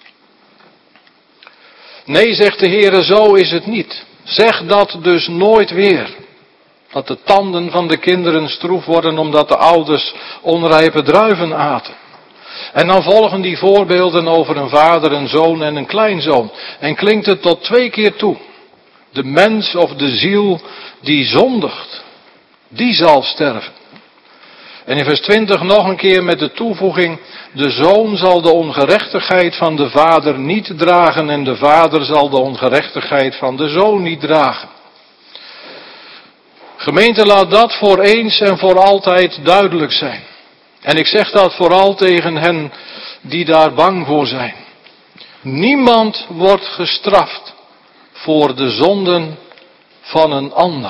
Nee, zegt de Heere, zo is het niet. Zeg dat dus nooit weer. Dat de tanden van de kinderen stroef worden omdat de ouders onrijpe druiven aten. En dan volgen die voorbeelden over een vader, een zoon en een kleinzoon. En klinkt het tot 2 keer toe. De mens of de ziel die zondigt, die zal sterven. En in vers 20 nog een keer met de toevoeging, de zoon zal de ongerechtigheid van de vader niet dragen en de vader zal de ongerechtigheid van de zoon niet dragen. Gemeente, laat dat voor eens en voor altijd duidelijk zijn. En ik zeg dat vooral tegen hen die daar bang voor zijn. Niemand wordt gestraft voor de zonden van een ander.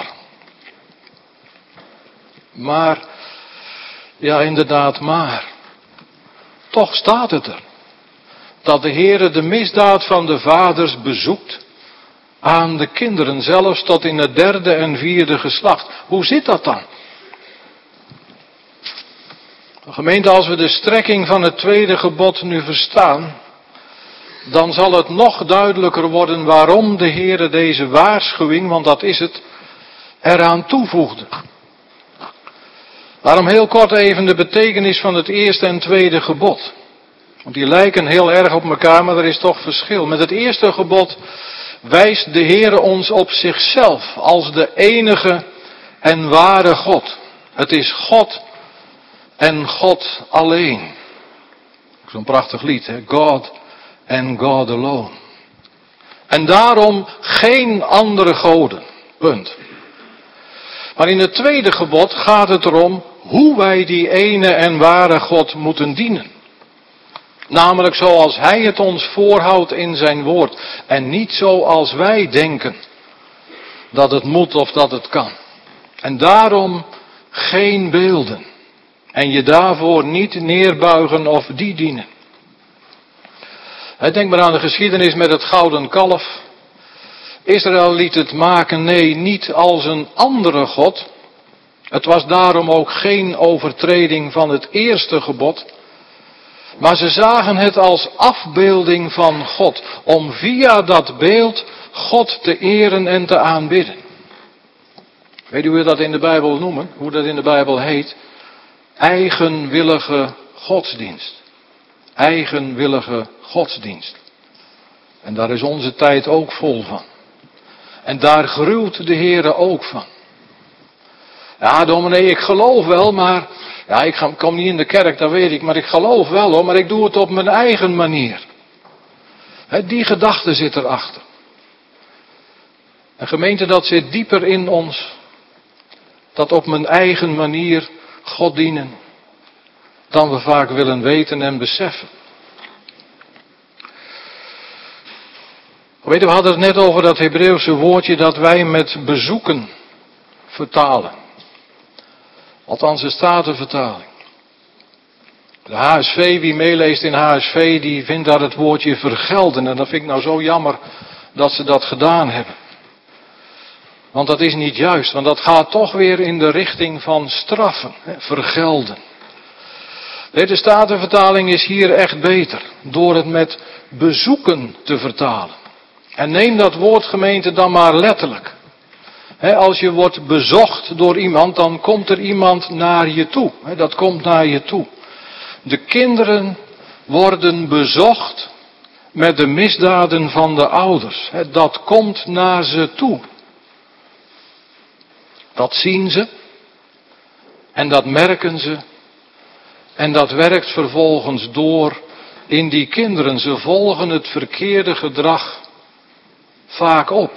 Maar, ja inderdaad maar, toch staat het er. Dat de Heere de misdaad van de vaders bezoekt aan de kinderen, zelfs tot in het 3e en 4e geslacht. Hoe zit dat dan? Gemeente, als we de strekking van het tweede gebod nu verstaan, dan zal het nog duidelijker worden waarom de Heere deze waarschuwing, want dat is het, eraan toevoegde. Daarom heel kort even de betekenis van het eerste en tweede gebod. Want die lijken heel erg op elkaar, maar er is toch verschil. Met het eerste gebod wijst de Heere ons op zichzelf als de enige en ware God. Het is God en God alleen. Zo'n prachtig lied, hè? God and God alone. En daarom geen andere goden. Punt. Maar in het tweede gebod gaat het erom hoe wij die ene en ware God moeten dienen. Namelijk zoals Hij het ons voorhoudt in zijn woord. En niet zoals wij denken dat het moet of dat het kan. En daarom geen beelden. En je daarvoor niet neerbuigen of die dienen. Denk maar aan de geschiedenis met het gouden kalf. Israël liet het maken, nee, niet als een andere God. Het was daarom ook geen overtreding van het eerste gebod. Maar ze zagen het als afbeelding van God. Om via dat beeld God te eren en te aanbidden. Weet u hoe we dat in de Bijbel noemen? Hoe dat in de Bijbel heet? Eigenwillige godsdienst. Eigenwillige godsdienst. En daar is onze tijd ook vol van. En daar gruwt de Heere ook van. Ja, dominee, ik geloof wel, maar... Ja, ik kom niet in de kerk, dat weet ik, maar ik geloof wel hoor, maar ik doe het op mijn eigen manier. Die gedachte zit erachter. En gemeente, dat zit dieper in ons. Dat op mijn eigen manier God dienen. Dan we vaak willen weten en beseffen. Weet u, we hadden het net over dat Hebreeuwse woordje dat wij met bezoeken vertalen. Althans de Statenvertaling. De HSV, wie meeleest in HSV, die vindt daar het woordje vergelden. En dat vind ik nou zo jammer dat ze dat gedaan hebben. Want dat is niet juist, want dat gaat toch weer in de richting van straffen, vergelden. De Statenvertaling is hier echt beter, door het met bezoeken te vertalen. En neem dat woord, gemeente, dan maar letterlijk. Als je wordt bezocht door iemand, dan komt er iemand naar je toe. Dat komt naar je toe. De kinderen worden bezocht met de misdaden van de ouders. Dat komt naar ze toe. Dat zien ze. En dat merken ze. En dat werkt vervolgens door in die kinderen. Ze volgen het verkeerde gedrag vaak op.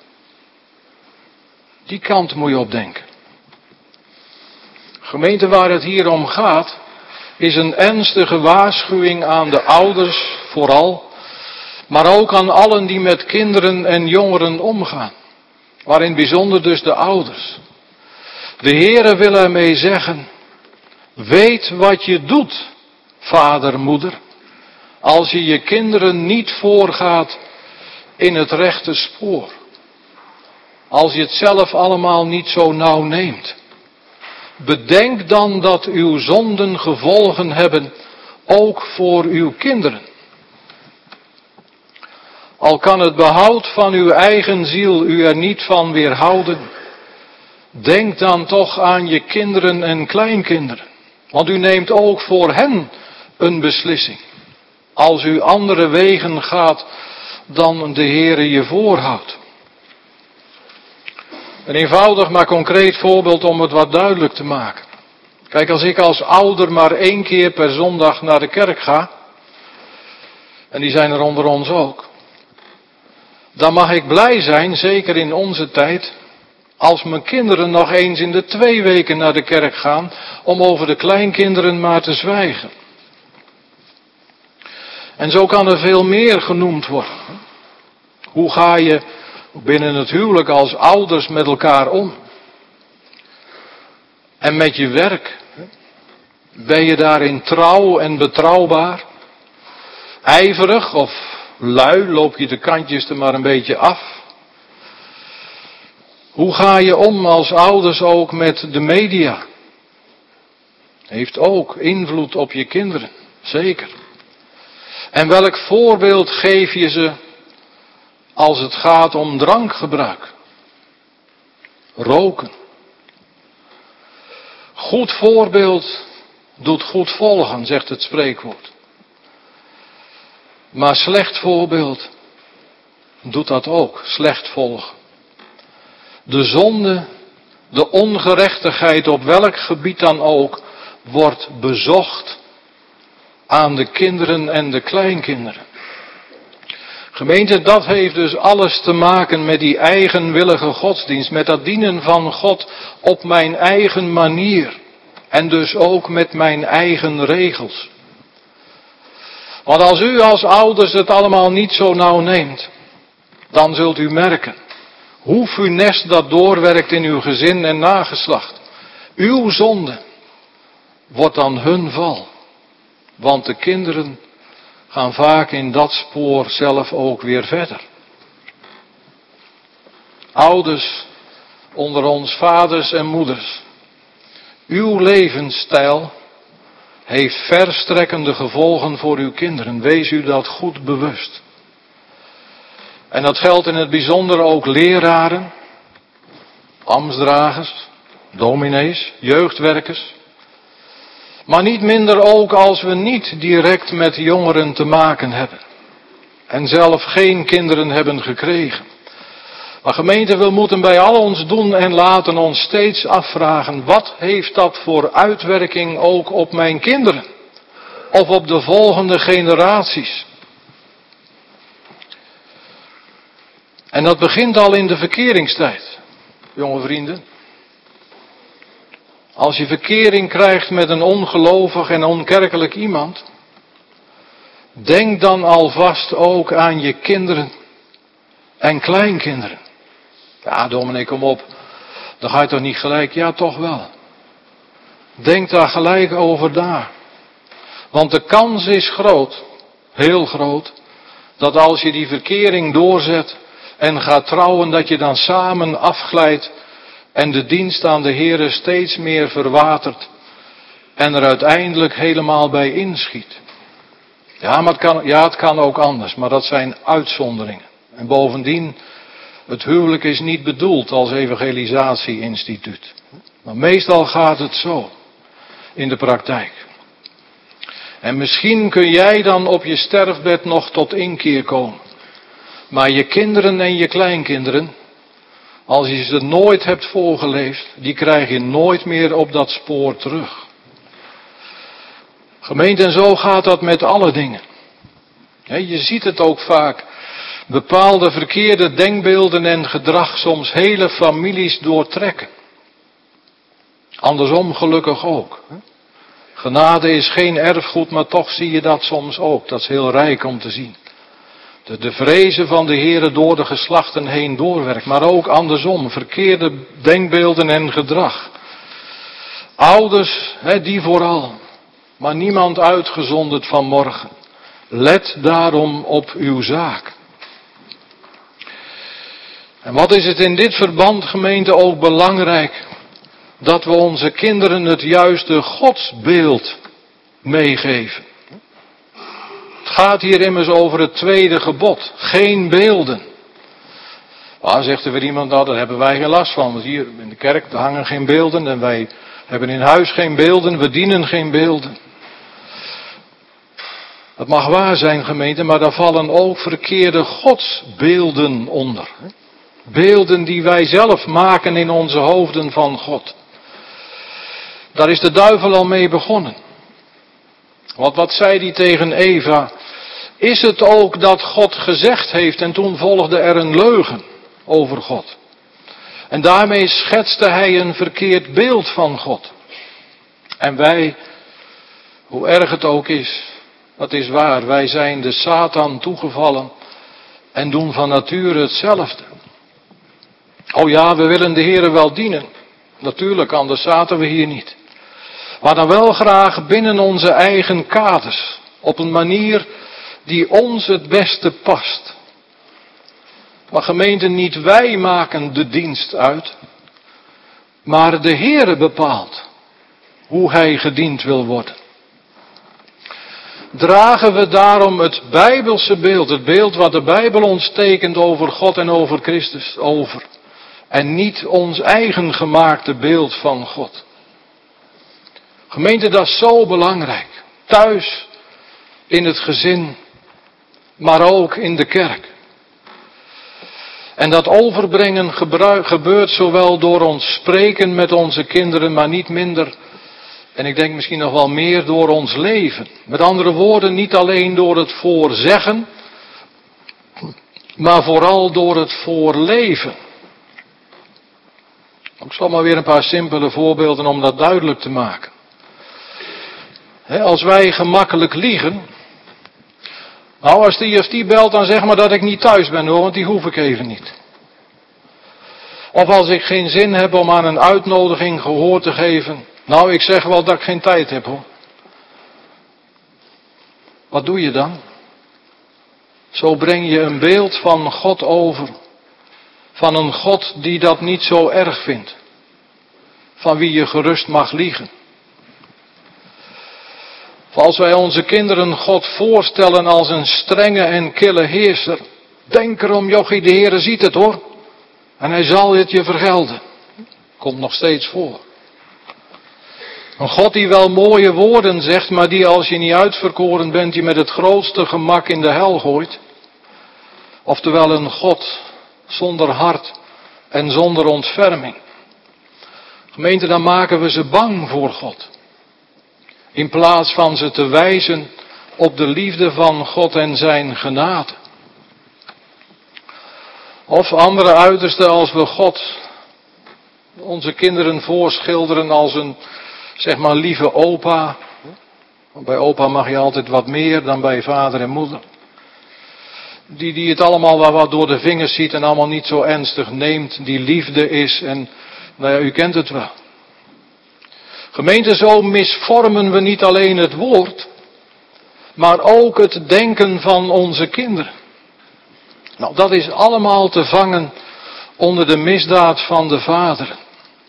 Die kant moet je opdenken. Gemeente, waar het hier om gaat, is een ernstige waarschuwing aan de ouders vooral, maar ook aan allen die met kinderen en jongeren omgaan. Maar in het bijzonder dus de ouders. De Heere wil ermee zeggen, weet wat je doet, vader, moeder, als je je kinderen niet voorgaat in het rechte spoor. Als je het zelf allemaal niet zo nauw neemt. Bedenk dan dat uw zonden gevolgen hebben, ook voor uw kinderen. Al kan het behoud van uw eigen ziel u er niet van weerhouden, denk dan toch aan je kinderen en kleinkinderen. Want u neemt ook voor hen een beslissing. Als u andere wegen gaat dan de Heere je voorhoudt. Een eenvoudig maar concreet voorbeeld om het wat duidelijk te maken. Kijk, als ik als ouder maar 1 keer per zondag naar de kerk ga, en die zijn er onder ons ook, dan mag ik blij zijn, zeker in onze tijd, als mijn kinderen nog eens in de 2 weken naar de kerk gaan, om over de kleinkinderen maar te zwijgen. En zo kan er veel meer genoemd worden. Hoe ga je binnen het huwelijk als ouders met elkaar om? En met je werk? Ben je daarin trouw en betrouwbaar? Ijverig of lui? Loop je de kantjes er maar een beetje af? Hoe ga je om als ouders ook met de media? heeft ook invloed op je kinderen. Zeker. En welk voorbeeld geef je ze als het gaat om drankgebruik? Roken. Goed voorbeeld doet goed volgen, zegt het spreekwoord. Maar slecht voorbeeld doet dat ook, slecht volgen. De zonde, de ongerechtigheid op welk gebied dan ook, wordt bezocht aan de kinderen en de kleinkinderen. Gemeente, dat heeft dus alles te maken met die eigenwillige godsdienst, met dat dienen van God op mijn eigen manier. En dus ook met mijn eigen regels. Want als u als ouders het allemaal niet zo nauw neemt, dan zult u merken hoe funest dat doorwerkt in uw gezin en nageslacht. Uw zonde wordt dan hun val. Want de kinderen gaan vaak in dat spoor zelf ook weer verder. Ouders onder ons, vaders en moeders. Uw levensstijl heeft verstrekkende gevolgen voor uw kinderen. Wees u dat goed bewust. En dat geldt in het bijzonder ook leraren, ambtsdragers, dominees, jeugdwerkers. Maar niet minder ook als we niet direct met jongeren te maken hebben. En zelf geen kinderen hebben gekregen. Maar gemeente, we moeten bij al ons doen en laten ons steeds afvragen, wat heeft dat voor uitwerking ook op mijn kinderen? Of op de volgende generaties? En dat begint al in de verkeringstijd, jonge vrienden. Als je verkering krijgt met een ongelovig en onkerkelijk iemand, denk dan alvast ook aan je kinderen en kleinkinderen. Ja, dominee, kom op. Dan ga je toch niet gelijk? Ja, toch wel. Denk daar gelijk over na. Want de kans is groot, heel groot, dat als je die verkering doorzet en gaat trouwen, dat je dan samen afglijdt en de dienst aan de Heere steeds meer verwatert en er uiteindelijk helemaal bij inschiet. Ja, maar het kan ook anders, maar dat zijn uitzonderingen. En bovendien, het huwelijk is niet bedoeld als evangelisatie-instituut. Maar meestal gaat het zo in de praktijk. En misschien kun jij dan op je sterfbed nog tot inkeer komen. Maar je kinderen en je kleinkinderen, als je ze nooit hebt voorgeleefd, die krijg je nooit meer op dat spoor terug. Gemeente, en zo gaat dat met alle dingen. Je ziet het ook vaak. Bepaalde verkeerde denkbeelden en gedrag soms hele families doortrekken. Andersom gelukkig ook. Genade is geen erfgoed, maar toch zie je dat soms ook. Dat is heel rijk om te zien. De vrezen van de Heere door de geslachten heen doorwerkt. Maar ook andersom, verkeerde denkbeelden en gedrag. Ouders, die vooral. Maar niemand uitgezonderd vanmorgen. Let daarom op uw zaak. En wat is het in dit verband, gemeente, ook belangrijk dat we onze kinderen het juiste godsbeeld meegeven. Het gaat hier immers over het tweede gebod, geen beelden. Zegt er weer iemand, nou daar hebben wij geen last van, want hier in de kerk daar hangen geen beelden en wij hebben in huis geen beelden, we dienen geen beelden. Dat mag waar zijn, gemeente, maar daar vallen ook verkeerde godsbeelden onder. Beelden die wij zelf maken in onze hoofden van God. Daar is de duivel al mee begonnen. Want wat zei hij tegen Eva? Is het ook dat God gezegd heeft en toen volgde er een leugen over God. En daarmee schetste hij een verkeerd beeld van God. En wij, hoe erg het ook is, dat is waar, wij zijn de Satan toegevallen en doen van nature hetzelfde. Oh ja, we willen de Heere wel dienen. Natuurlijk, anders zaten we hier niet. Maar dan wel graag binnen onze eigen kaders. Op een manier die ons het beste past. Maar gemeente, niet wij maken de dienst uit. Maar de Heere bepaalt hoe hij gediend wil worden. Dragen we daarom het Bijbelse beeld, het beeld wat de Bijbel ons tekent over God en over Christus, over. En niet ons eigen gemaakte beeld van God. Gemeente, dat is zo belangrijk. Thuis, in het gezin, maar ook in de kerk. En dat overbrengen gebeurt zowel door ons spreken met onze kinderen, maar niet minder. En ik denk misschien nog wel meer door ons leven. Met andere woorden, niet alleen door het voorzeggen, maar vooral door het voorleven. Ik zal maar weer een paar simpele voorbeelden om dat duidelijk te maken. Als wij gemakkelijk liegen. Nou, als die of die belt, dan zeg maar dat ik niet thuis ben hoor, want die hoef ik even niet. Of als ik geen zin heb om aan een uitnodiging gehoor te geven. Nou, ik zeg wel dat ik geen tijd heb hoor. Wat doe je dan? Zo breng je een beeld van God over. Van een God die dat niet zo erg vindt. Van wie je gerust mag liegen. Als wij onze kinderen God voorstellen als een strenge en kille heerser. Denk erom, jochie, de Heere ziet het hoor. En hij zal het je vergelden. Komt nog steeds voor. Een God die wel mooie woorden zegt, maar die als je niet uitverkoren bent, je met het grootste gemak in de hel gooit. Oftewel een God zonder hart en zonder ontferming. Gemeente, dan maken we ze bang voor God. In plaats van ze te wijzen op de liefde van God en zijn genade. Of andere uitersten als we God onze kinderen voorschilderen als een, zeg maar, lieve opa. Bij opa mag je altijd wat meer dan bij vader en moeder. Die het allemaal wel wat door de vingers ziet en allemaal niet zo ernstig neemt. Die liefde is en, nou ja, u kent het wel. Gemeente, zo misvormen we niet alleen het woord, maar ook het denken van onze kinderen. Nou, dat is allemaal te vangen onder de misdaad van de vaderen.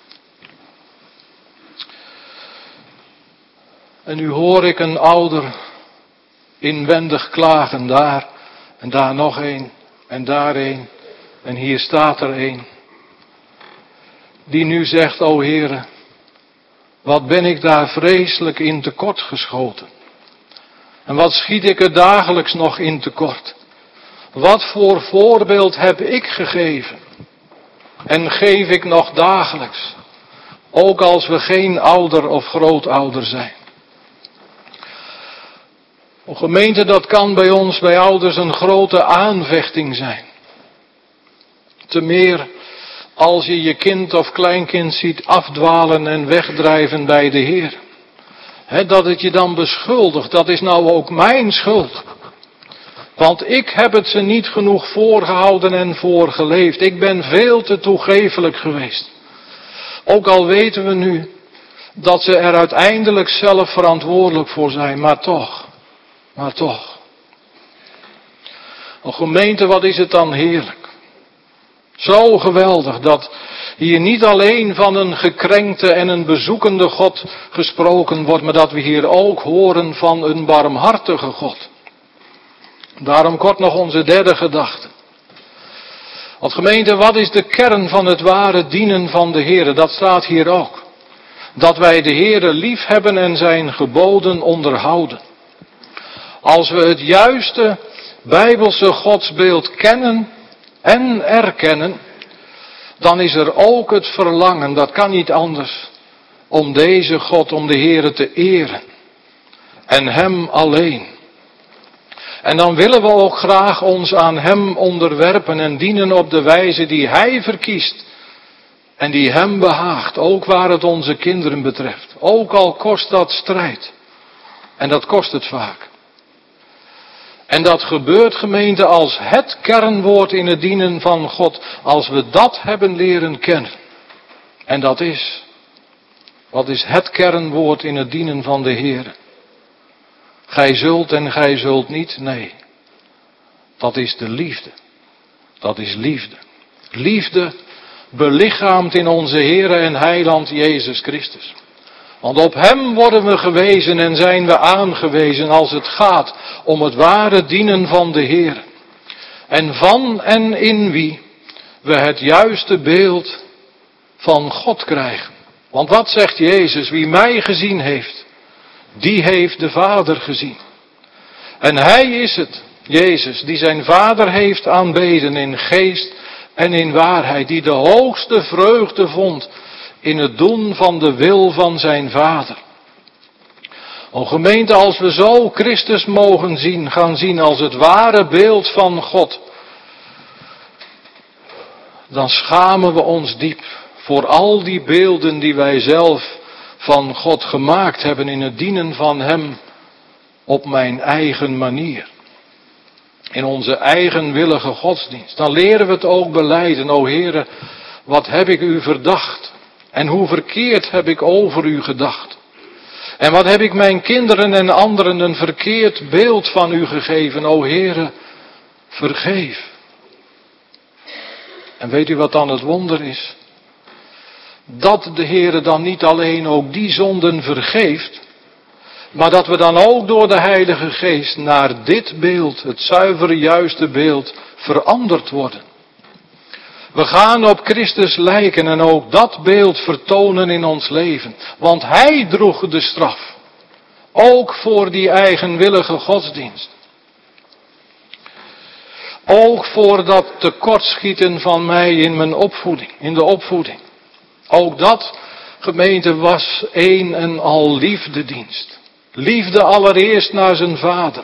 En nu hoor ik een ouder inwendig klagen daar en daar nog een en daar een en hier staat er een. Die nu zegt, o Heere, wat ben ik daar vreselijk in tekort geschoten. En wat schiet ik er dagelijks nog in tekort. Wat voor voorbeeld heb ik gegeven. En geef ik nog dagelijks. Ook als we geen ouder of grootouder zijn. O gemeente, dat kan bij ons, bij ouders, een grote aanvechting zijn. Te meer als je je kind of kleinkind ziet afdwalen en wegdrijven bij de Heer. Dat het je dan beschuldigt, dat is nou ook mijn schuld. Want ik heb het ze niet genoeg voorgehouden en voorgeleefd. Ik ben veel te toegeeflijk geweest. Ook al weten we nu dat ze er uiteindelijk zelf verantwoordelijk voor zijn, maar toch. O gemeente, wat is het dan heerlijk. Zo geweldig dat hier niet alleen van een gekrenkte en een bezoekende God gesproken wordt, maar dat we hier ook horen van een barmhartige God. Daarom kort nog onze derde gedachte. Want gemeente, wat is de kern van het ware dienen van de Heere? Dat staat hier ook. Dat wij de Heere lief hebben en zijn geboden onderhouden. Als we het juiste Bijbelse godsbeeld kennen en erkennen, dan is er ook het verlangen, dat kan niet anders, om deze God, om de Heere te eren. En Hem alleen. En dan willen we ook graag ons aan Hem onderwerpen en dienen op de wijze die Hij verkiest. En die Hem behaagt, ook waar het onze kinderen betreft. Ook al kost dat strijd. En dat kost het vaak. En dat gebeurt, gemeente, als het kernwoord in het dienen van God, als we dat hebben leren kennen. En dat is, wat is het kernwoord in het dienen van de Heer? Gij zult en gij zult niet, nee. Dat is de liefde. Dat is liefde. Liefde belichaamd in onze Heere en Heiland Jezus Christus. Want op hem worden we gewezen en zijn we aangewezen als het gaat om het ware dienen van de Heer. En van en in wie we het juiste beeld van God krijgen. Want wat zegt Jezus? Wie mij gezien heeft, die heeft de Vader gezien. En hij is het, Jezus, die zijn Vader heeft aanbeden in geest en in waarheid. Die de hoogste vreugde vond in het doen van de wil van zijn Vader. O gemeente, als we zo Christus mogen gaan zien als het ware beeld van God, dan schamen we ons diep voor al die beelden die wij zelf van God gemaakt hebben in het dienen van Hem op mijn eigen manier. In onze eigenwillige godsdienst. Dan leren we het ook belijden. O Heere, wat heb ik u verdacht? En hoe verkeerd heb ik over u gedacht? En wat heb ik mijn kinderen en anderen een verkeerd beeld van u gegeven? O Heere, vergeef. En weet u wat dan het wonder is? Dat de Heere dan niet alleen ook die zonden vergeeft, maar dat we dan ook door de Heilige Geest naar dit beeld, het zuivere juiste beeld, veranderd worden. We gaan op Christus lijken en ook dat beeld vertonen in ons leven. Want Hij droeg de straf. Ook voor die eigenwillige godsdienst. Ook voor dat tekortschieten van mij in mijn opvoeding, in de opvoeding. Ook dat, gemeente, was een en al liefdedienst. Liefde allereerst naar zijn Vader.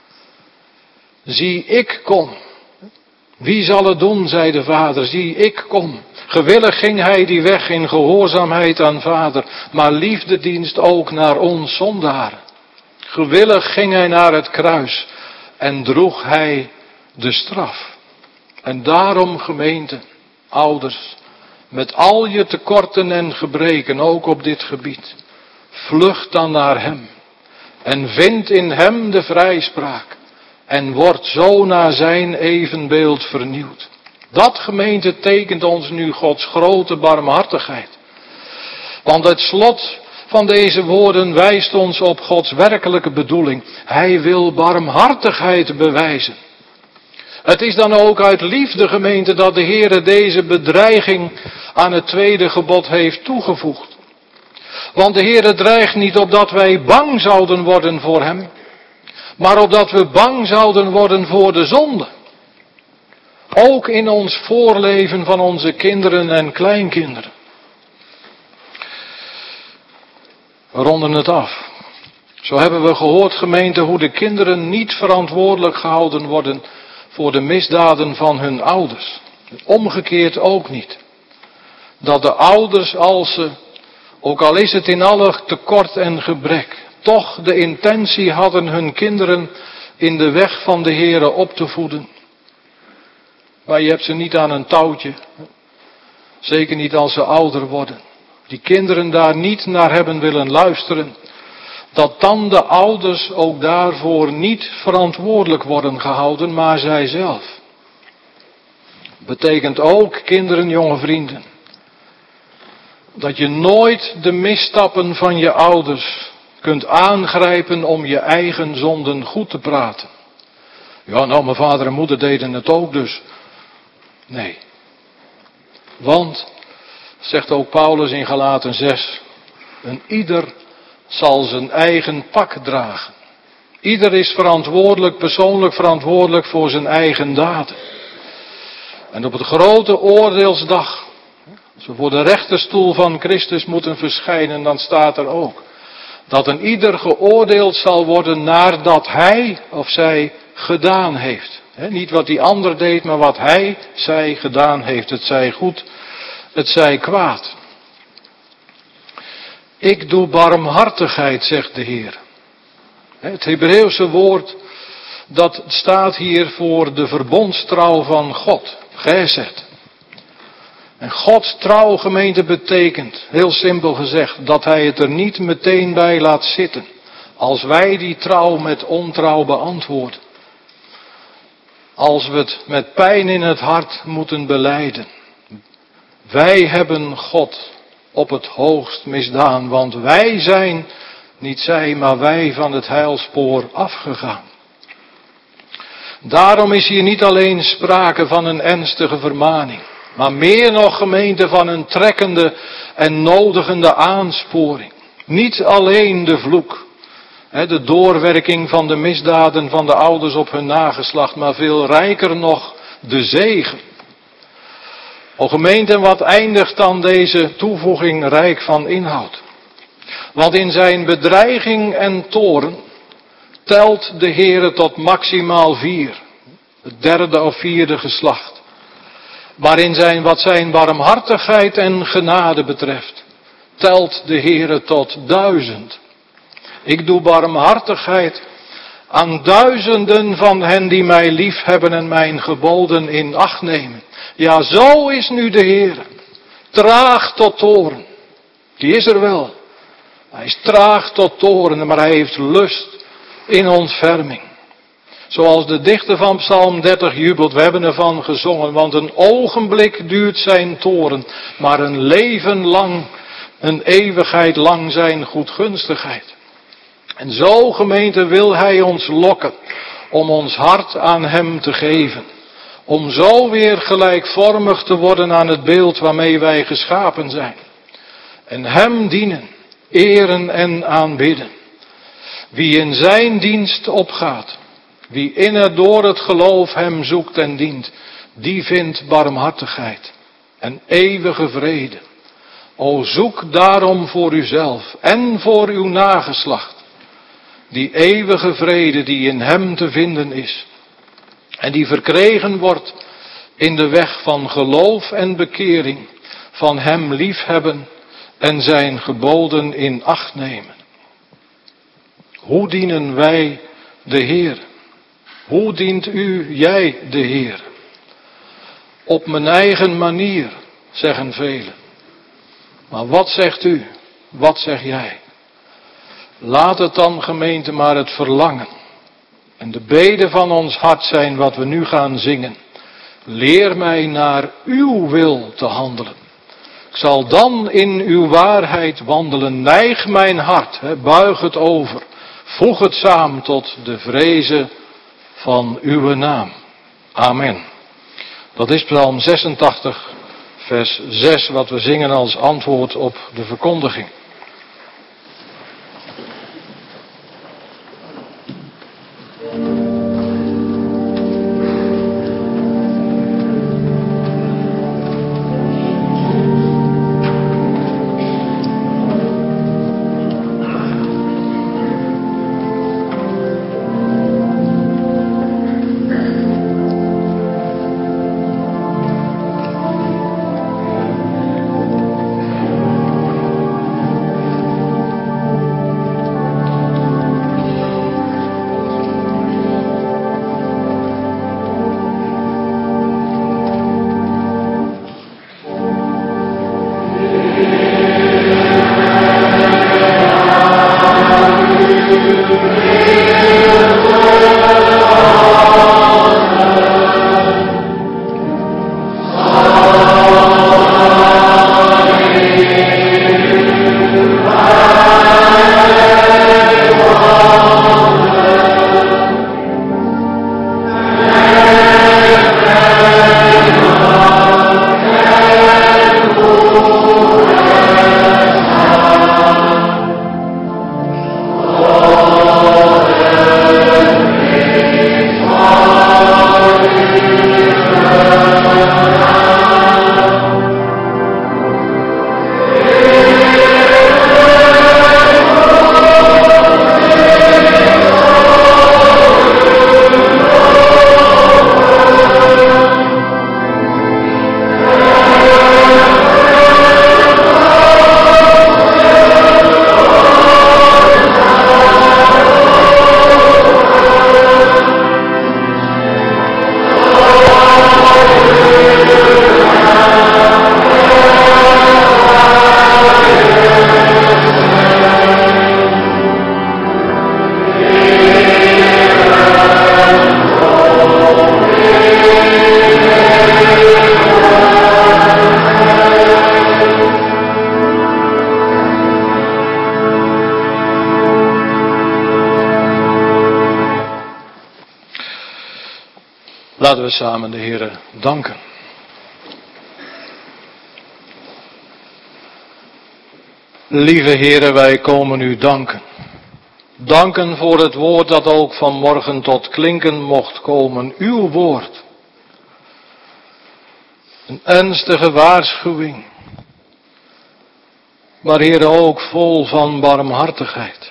Zie, ik kom. Wie zal het doen, zei de Vader, zie, ik kom. Gewillig ging hij die weg in gehoorzaamheid aan Vader, maar liefdedienst ook naar ons zondaren. Gewillig ging hij naar het kruis en droeg hij de straf. En daarom, gemeente, ouders, met al je tekorten en gebreken, ook op dit gebied, vlucht dan naar Hem en vind in Hem de vrijspraak. En wordt zo naar zijn evenbeeld vernieuwd. Dat, gemeente, tekent ons nu Gods grote barmhartigheid. Want het slot van deze woorden wijst ons op Gods werkelijke bedoeling. Hij wil barmhartigheid bewijzen. Het is dan ook uit liefde, gemeente, dat de Heere deze bedreiging aan het tweede gebod heeft toegevoegd. Want de Heere dreigt niet opdat wij bang zouden worden voor Hem, maar opdat we bang zouden worden voor de zonde. Ook in ons voorleven van onze kinderen en kleinkinderen. We ronden het af. Zo hebben we gehoord, gemeente, hoe de kinderen niet verantwoordelijk gehouden worden voor de misdaden van hun ouders. Omgekeerd ook niet. Dat de ouders, als ze, ook al is het in alle tekort en gebrek, toch de intentie hadden hun kinderen in de weg van de Heere op te voeden. Maar je hebt ze niet aan een touwtje. Zeker niet als ze ouder worden. Die kinderen daar niet naar hebben willen luisteren. Dat dan de ouders ook daarvoor niet verantwoordelijk worden gehouden, maar zijzelf. Betekent ook, kinderen, jonge vrienden, dat je nooit de misstappen van je ouders kunt aangrijpen om je eigen zonden goed te praten. Ja, nou, mijn vader en moeder deden het ook dus. Nee. Want, zegt ook Paulus in Galaten 6, een ieder zal zijn eigen pak dragen. Ieder is verantwoordelijk, persoonlijk verantwoordelijk voor zijn eigen daden. En op het grote oordeelsdag, als we voor de rechterstoel van Christus moeten verschijnen, dan staat er ook dat een ieder geoordeeld zal worden naar dat hij of zij gedaan heeft. Niet wat die ander deed, maar wat hij, zij gedaan heeft. Het zij goed, het zij kwaad. Ik doe barmhartigheid, zegt de Heer. Het Hebreeuwse woord, dat staat hier voor de verbondstrouw van God. Gesed. En Gods trouw, gemeente, betekent, heel simpel gezegd, dat Hij het er niet meteen bij laat zitten. Als wij die trouw met ontrouw beantwoorden. Als we het met pijn in het hart moeten belijden. Wij hebben God, op het hoogst misdaan. Want wij zijn, niet zij, maar wij van het heilspoor afgegaan. Daarom is hier niet alleen sprake van een ernstige vermaning, maar meer nog, gemeente, van een trekkende en nodigende aansporing. Niet alleen de vloek, de doorwerking van de misdaden van de ouders op hun nageslacht, maar veel rijker nog de zegen. O gemeente, wat eindigt dan deze toevoeging rijk van inhoud? Want in zijn bedreiging en toorn telt de Heere tot maximaal 4, het derde of vierde geslacht. Maar in wat zijn barmhartigheid en genade betreft, telt de Heere tot 1000. Ik doe barmhartigheid aan duizenden van hen die mij lief hebben en mijn geboden in acht nemen. Ja, zo is nu de Heere. Traag tot toorn. Die is er wel. Hij is traag tot toorn, maar hij heeft lust in ontferming. Zoals de dichter van Psalm 30 jubelt, we hebben ervan gezongen, want een ogenblik duurt zijn toorn, maar een leven lang, een eeuwigheid lang zijn goedgunstigheid. En zo, gemeente, wil hij ons lokken om ons hart aan hem te geven. Om zo weer gelijkvormig te worden aan het beeld waarmee wij geschapen zijn. En hem dienen, eren en aanbidden. Wie in zijn dienst opgaat, wie inner door het geloof hem zoekt en dient, die vindt barmhartigheid en eeuwige vrede. O, zoek daarom voor uzelf en voor uw nageslacht die eeuwige vrede die in hem te vinden is en die verkregen wordt in de weg van geloof en bekering, van hem liefhebben en zijn geboden in acht nemen. Hoe dienen wij de Heer? Hoe dient jij de Heer? Op mijn eigen manier, zeggen velen. Maar wat zegt u? Wat zeg jij? Laat het dan, gemeente, maar het verlangen en de bede van ons hart zijn wat we nu gaan zingen. Leer mij naar uw wil te handelen. Ik zal dan in uw waarheid wandelen. Neig mijn hart, buig het over. Voeg het samen tot de vreze van uw naam. Amen. Dat is Psalm 86, vers 6, wat we zingen als antwoord op de verkondiging. Laten we samen de Heere danken. Lieve Heere, wij komen u danken. Danken voor het woord dat ook vanmorgen tot klinken mocht komen. Uw woord. Een ernstige waarschuwing. Maar Heere ook vol van barmhartigheid.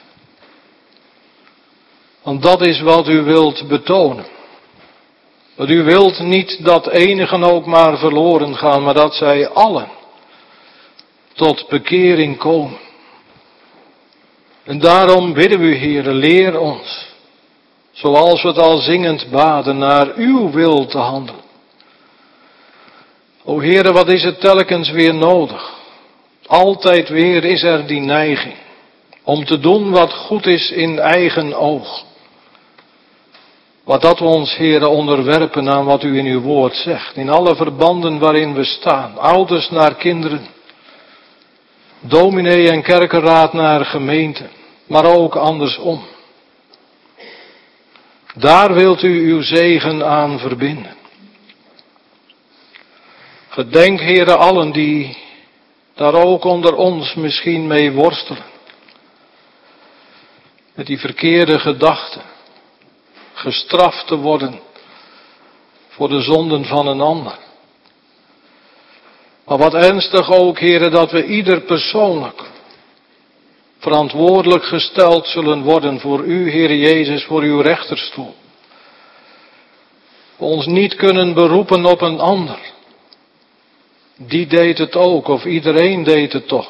Want dat is wat u wilt betonen. Want u wilt niet dat enigen ook maar verloren gaan, maar dat zij allen tot bekering komen. En daarom bidden we, Heere, leer ons, zoals we het al zingend baden, naar uw wil te handelen. O Heere, wat is het telkens weer nodig? Altijd weer is er die neiging om te doen wat goed is in eigen oog. Maar dat we ons, Heere, onderwerpen aan wat u in uw woord zegt, in alle verbanden waarin we staan, ouders naar kinderen, dominee en kerkenraad naar gemeente, maar ook andersom. Daar wilt u uw zegen aan verbinden. Gedenk, Heere, allen die daar ook onder ons misschien mee worstelen. Met die verkeerde gedachten. Gestraft te worden voor de zonden van een ander. Maar wat ernstig ook, Heere, dat we ieder persoonlijk verantwoordelijk gesteld zullen worden voor u, Heere Jezus, voor uw rechterstoel. We ons niet kunnen beroepen op een ander. Die deed het ook, of iedereen deed het toch.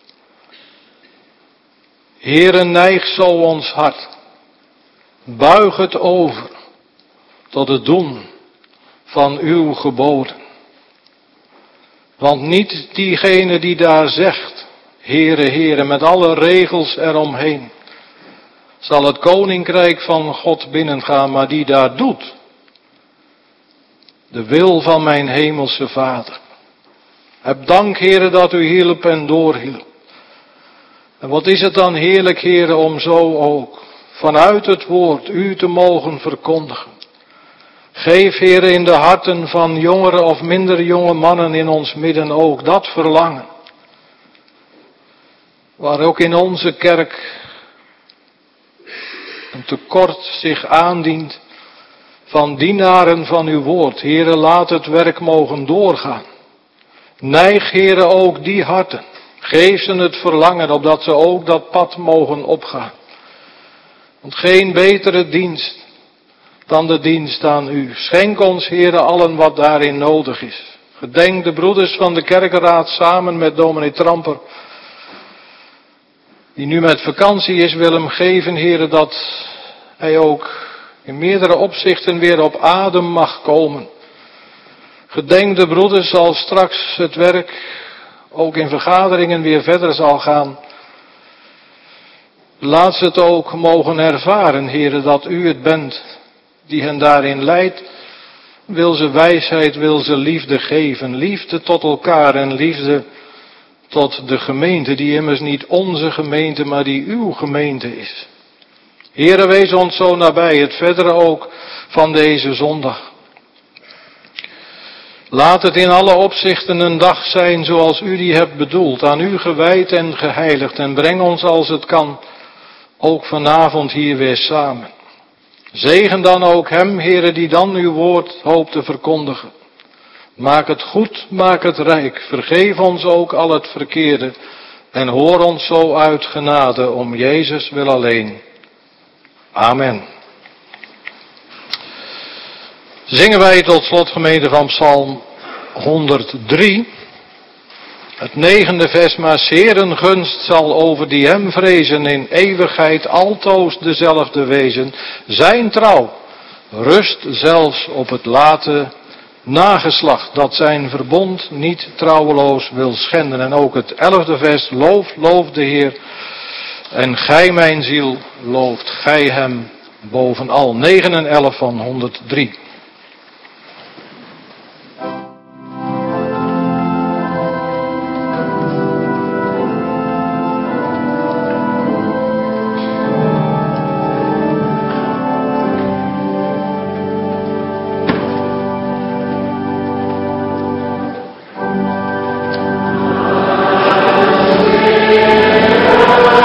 Heere, neig zo ons hart. Buig het over tot het doen van uw geboden. Want niet diegene die daar zegt, Heere, Heere, met alle regels eromheen, zal het koninkrijk van God binnengaan, maar die daar doet. De wil van mijn hemelse Vader. Heb dank, Heere, dat u hielp en doorhielp. En wat is het dan heerlijk, Heere, om zo ook vanuit het woord u te mogen verkondigen. Geef, Heere, in de harten van jongere of minder jonge mannen in ons midden ook dat verlangen. Waar ook in onze kerk een tekort zich aandient van dienaren van uw woord. Heere, laat het werk mogen doorgaan. Neig, Heere, ook die harten. Geef ze het verlangen, opdat ze ook dat pad mogen opgaan. Want geen betere dienst dan de dienst aan u. Schenk ons, Heere, allen wat daarin nodig is. Gedenk de broeders van de kerkenraad samen met dominee Tramper, die nu met vakantie is, wil hem geven, Heere, dat hij ook in meerdere opzichten weer op adem mag komen. Gedenk de broeders als straks het werk ook in vergaderingen weer verder zal gaan. Laat ze het ook mogen ervaren, Heere, dat u het bent die hen daarin leidt. Wil ze wijsheid, wil ze liefde geven. Liefde tot elkaar en liefde tot de gemeente, die immers niet onze gemeente, maar die uw gemeente is. Heere, wees ons zo nabij, het verdere ook van deze zondag. Laat het in alle opzichten een dag zijn zoals u die hebt bedoeld, aan u gewijd en geheiligd, en breng ons als het kan ook vanavond hier weer samen. Zegen dan ook hem, Heere, die dan uw woord hoopt te verkondigen. Maak het goed, maak het rijk, vergeef ons ook al het verkeerde en hoor ons zo uit genade om Jezus wil alleen. Amen. Zingen wij tot slot, gemeente, van Psalm 103. Het 9e vers, maar Heeren gunst zal over die hem vrezen in eeuwigheid altoos dezelfde wezen. Zijn trouw rust zelfs op het late nageslacht, dat zijn verbond niet trouweloos wil schenden. En ook het 11e vers, loof de Heer, en gij mijn ziel, looft gij hem bovenal. 9 en 11 van 103.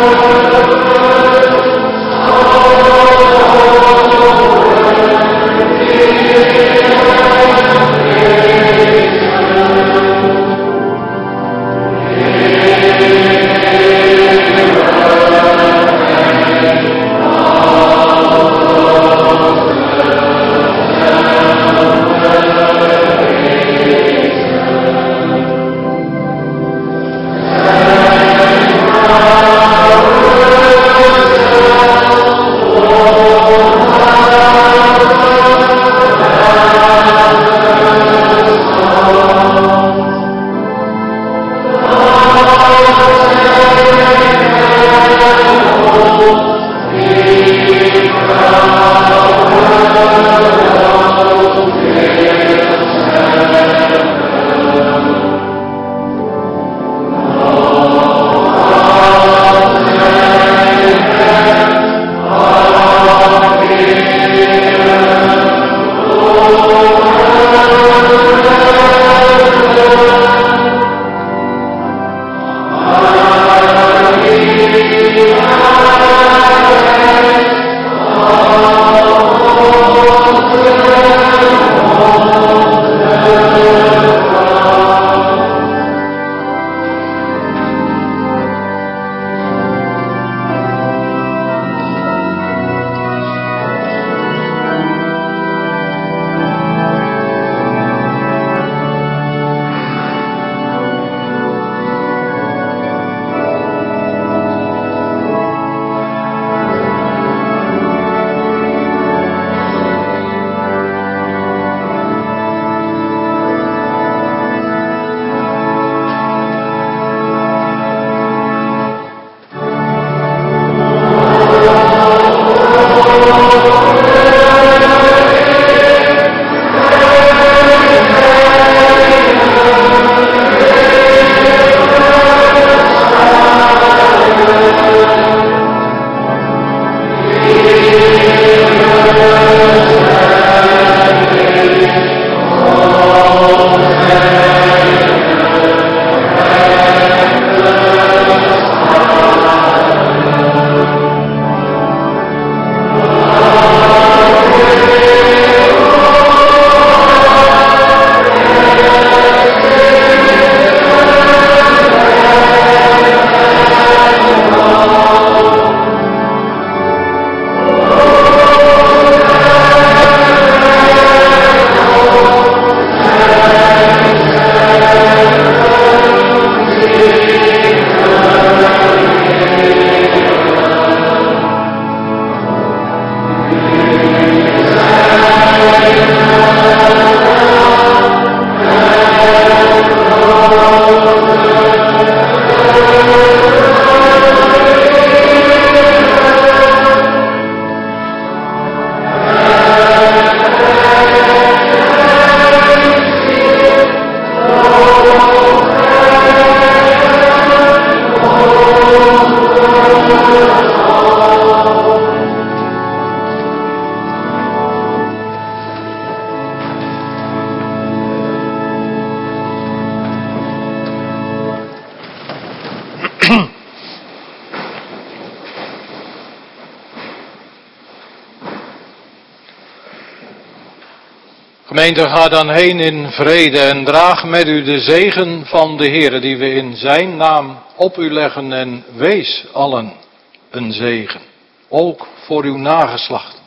Gemeente, ga dan heen in vrede en draag met u de zegen van de Heere die we in zijn naam op u leggen en wees allen een zegen, ook voor uw nageslacht.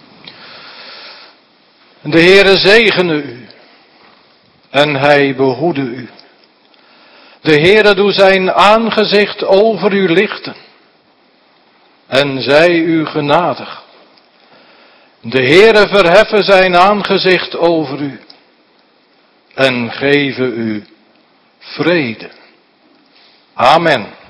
De Heere zegene u en hij behoede u. De Heere doe zijn aangezicht over u lichten en zij u genadig. De Heere verheffen zijn aangezicht over u en geven u vrede. Amen.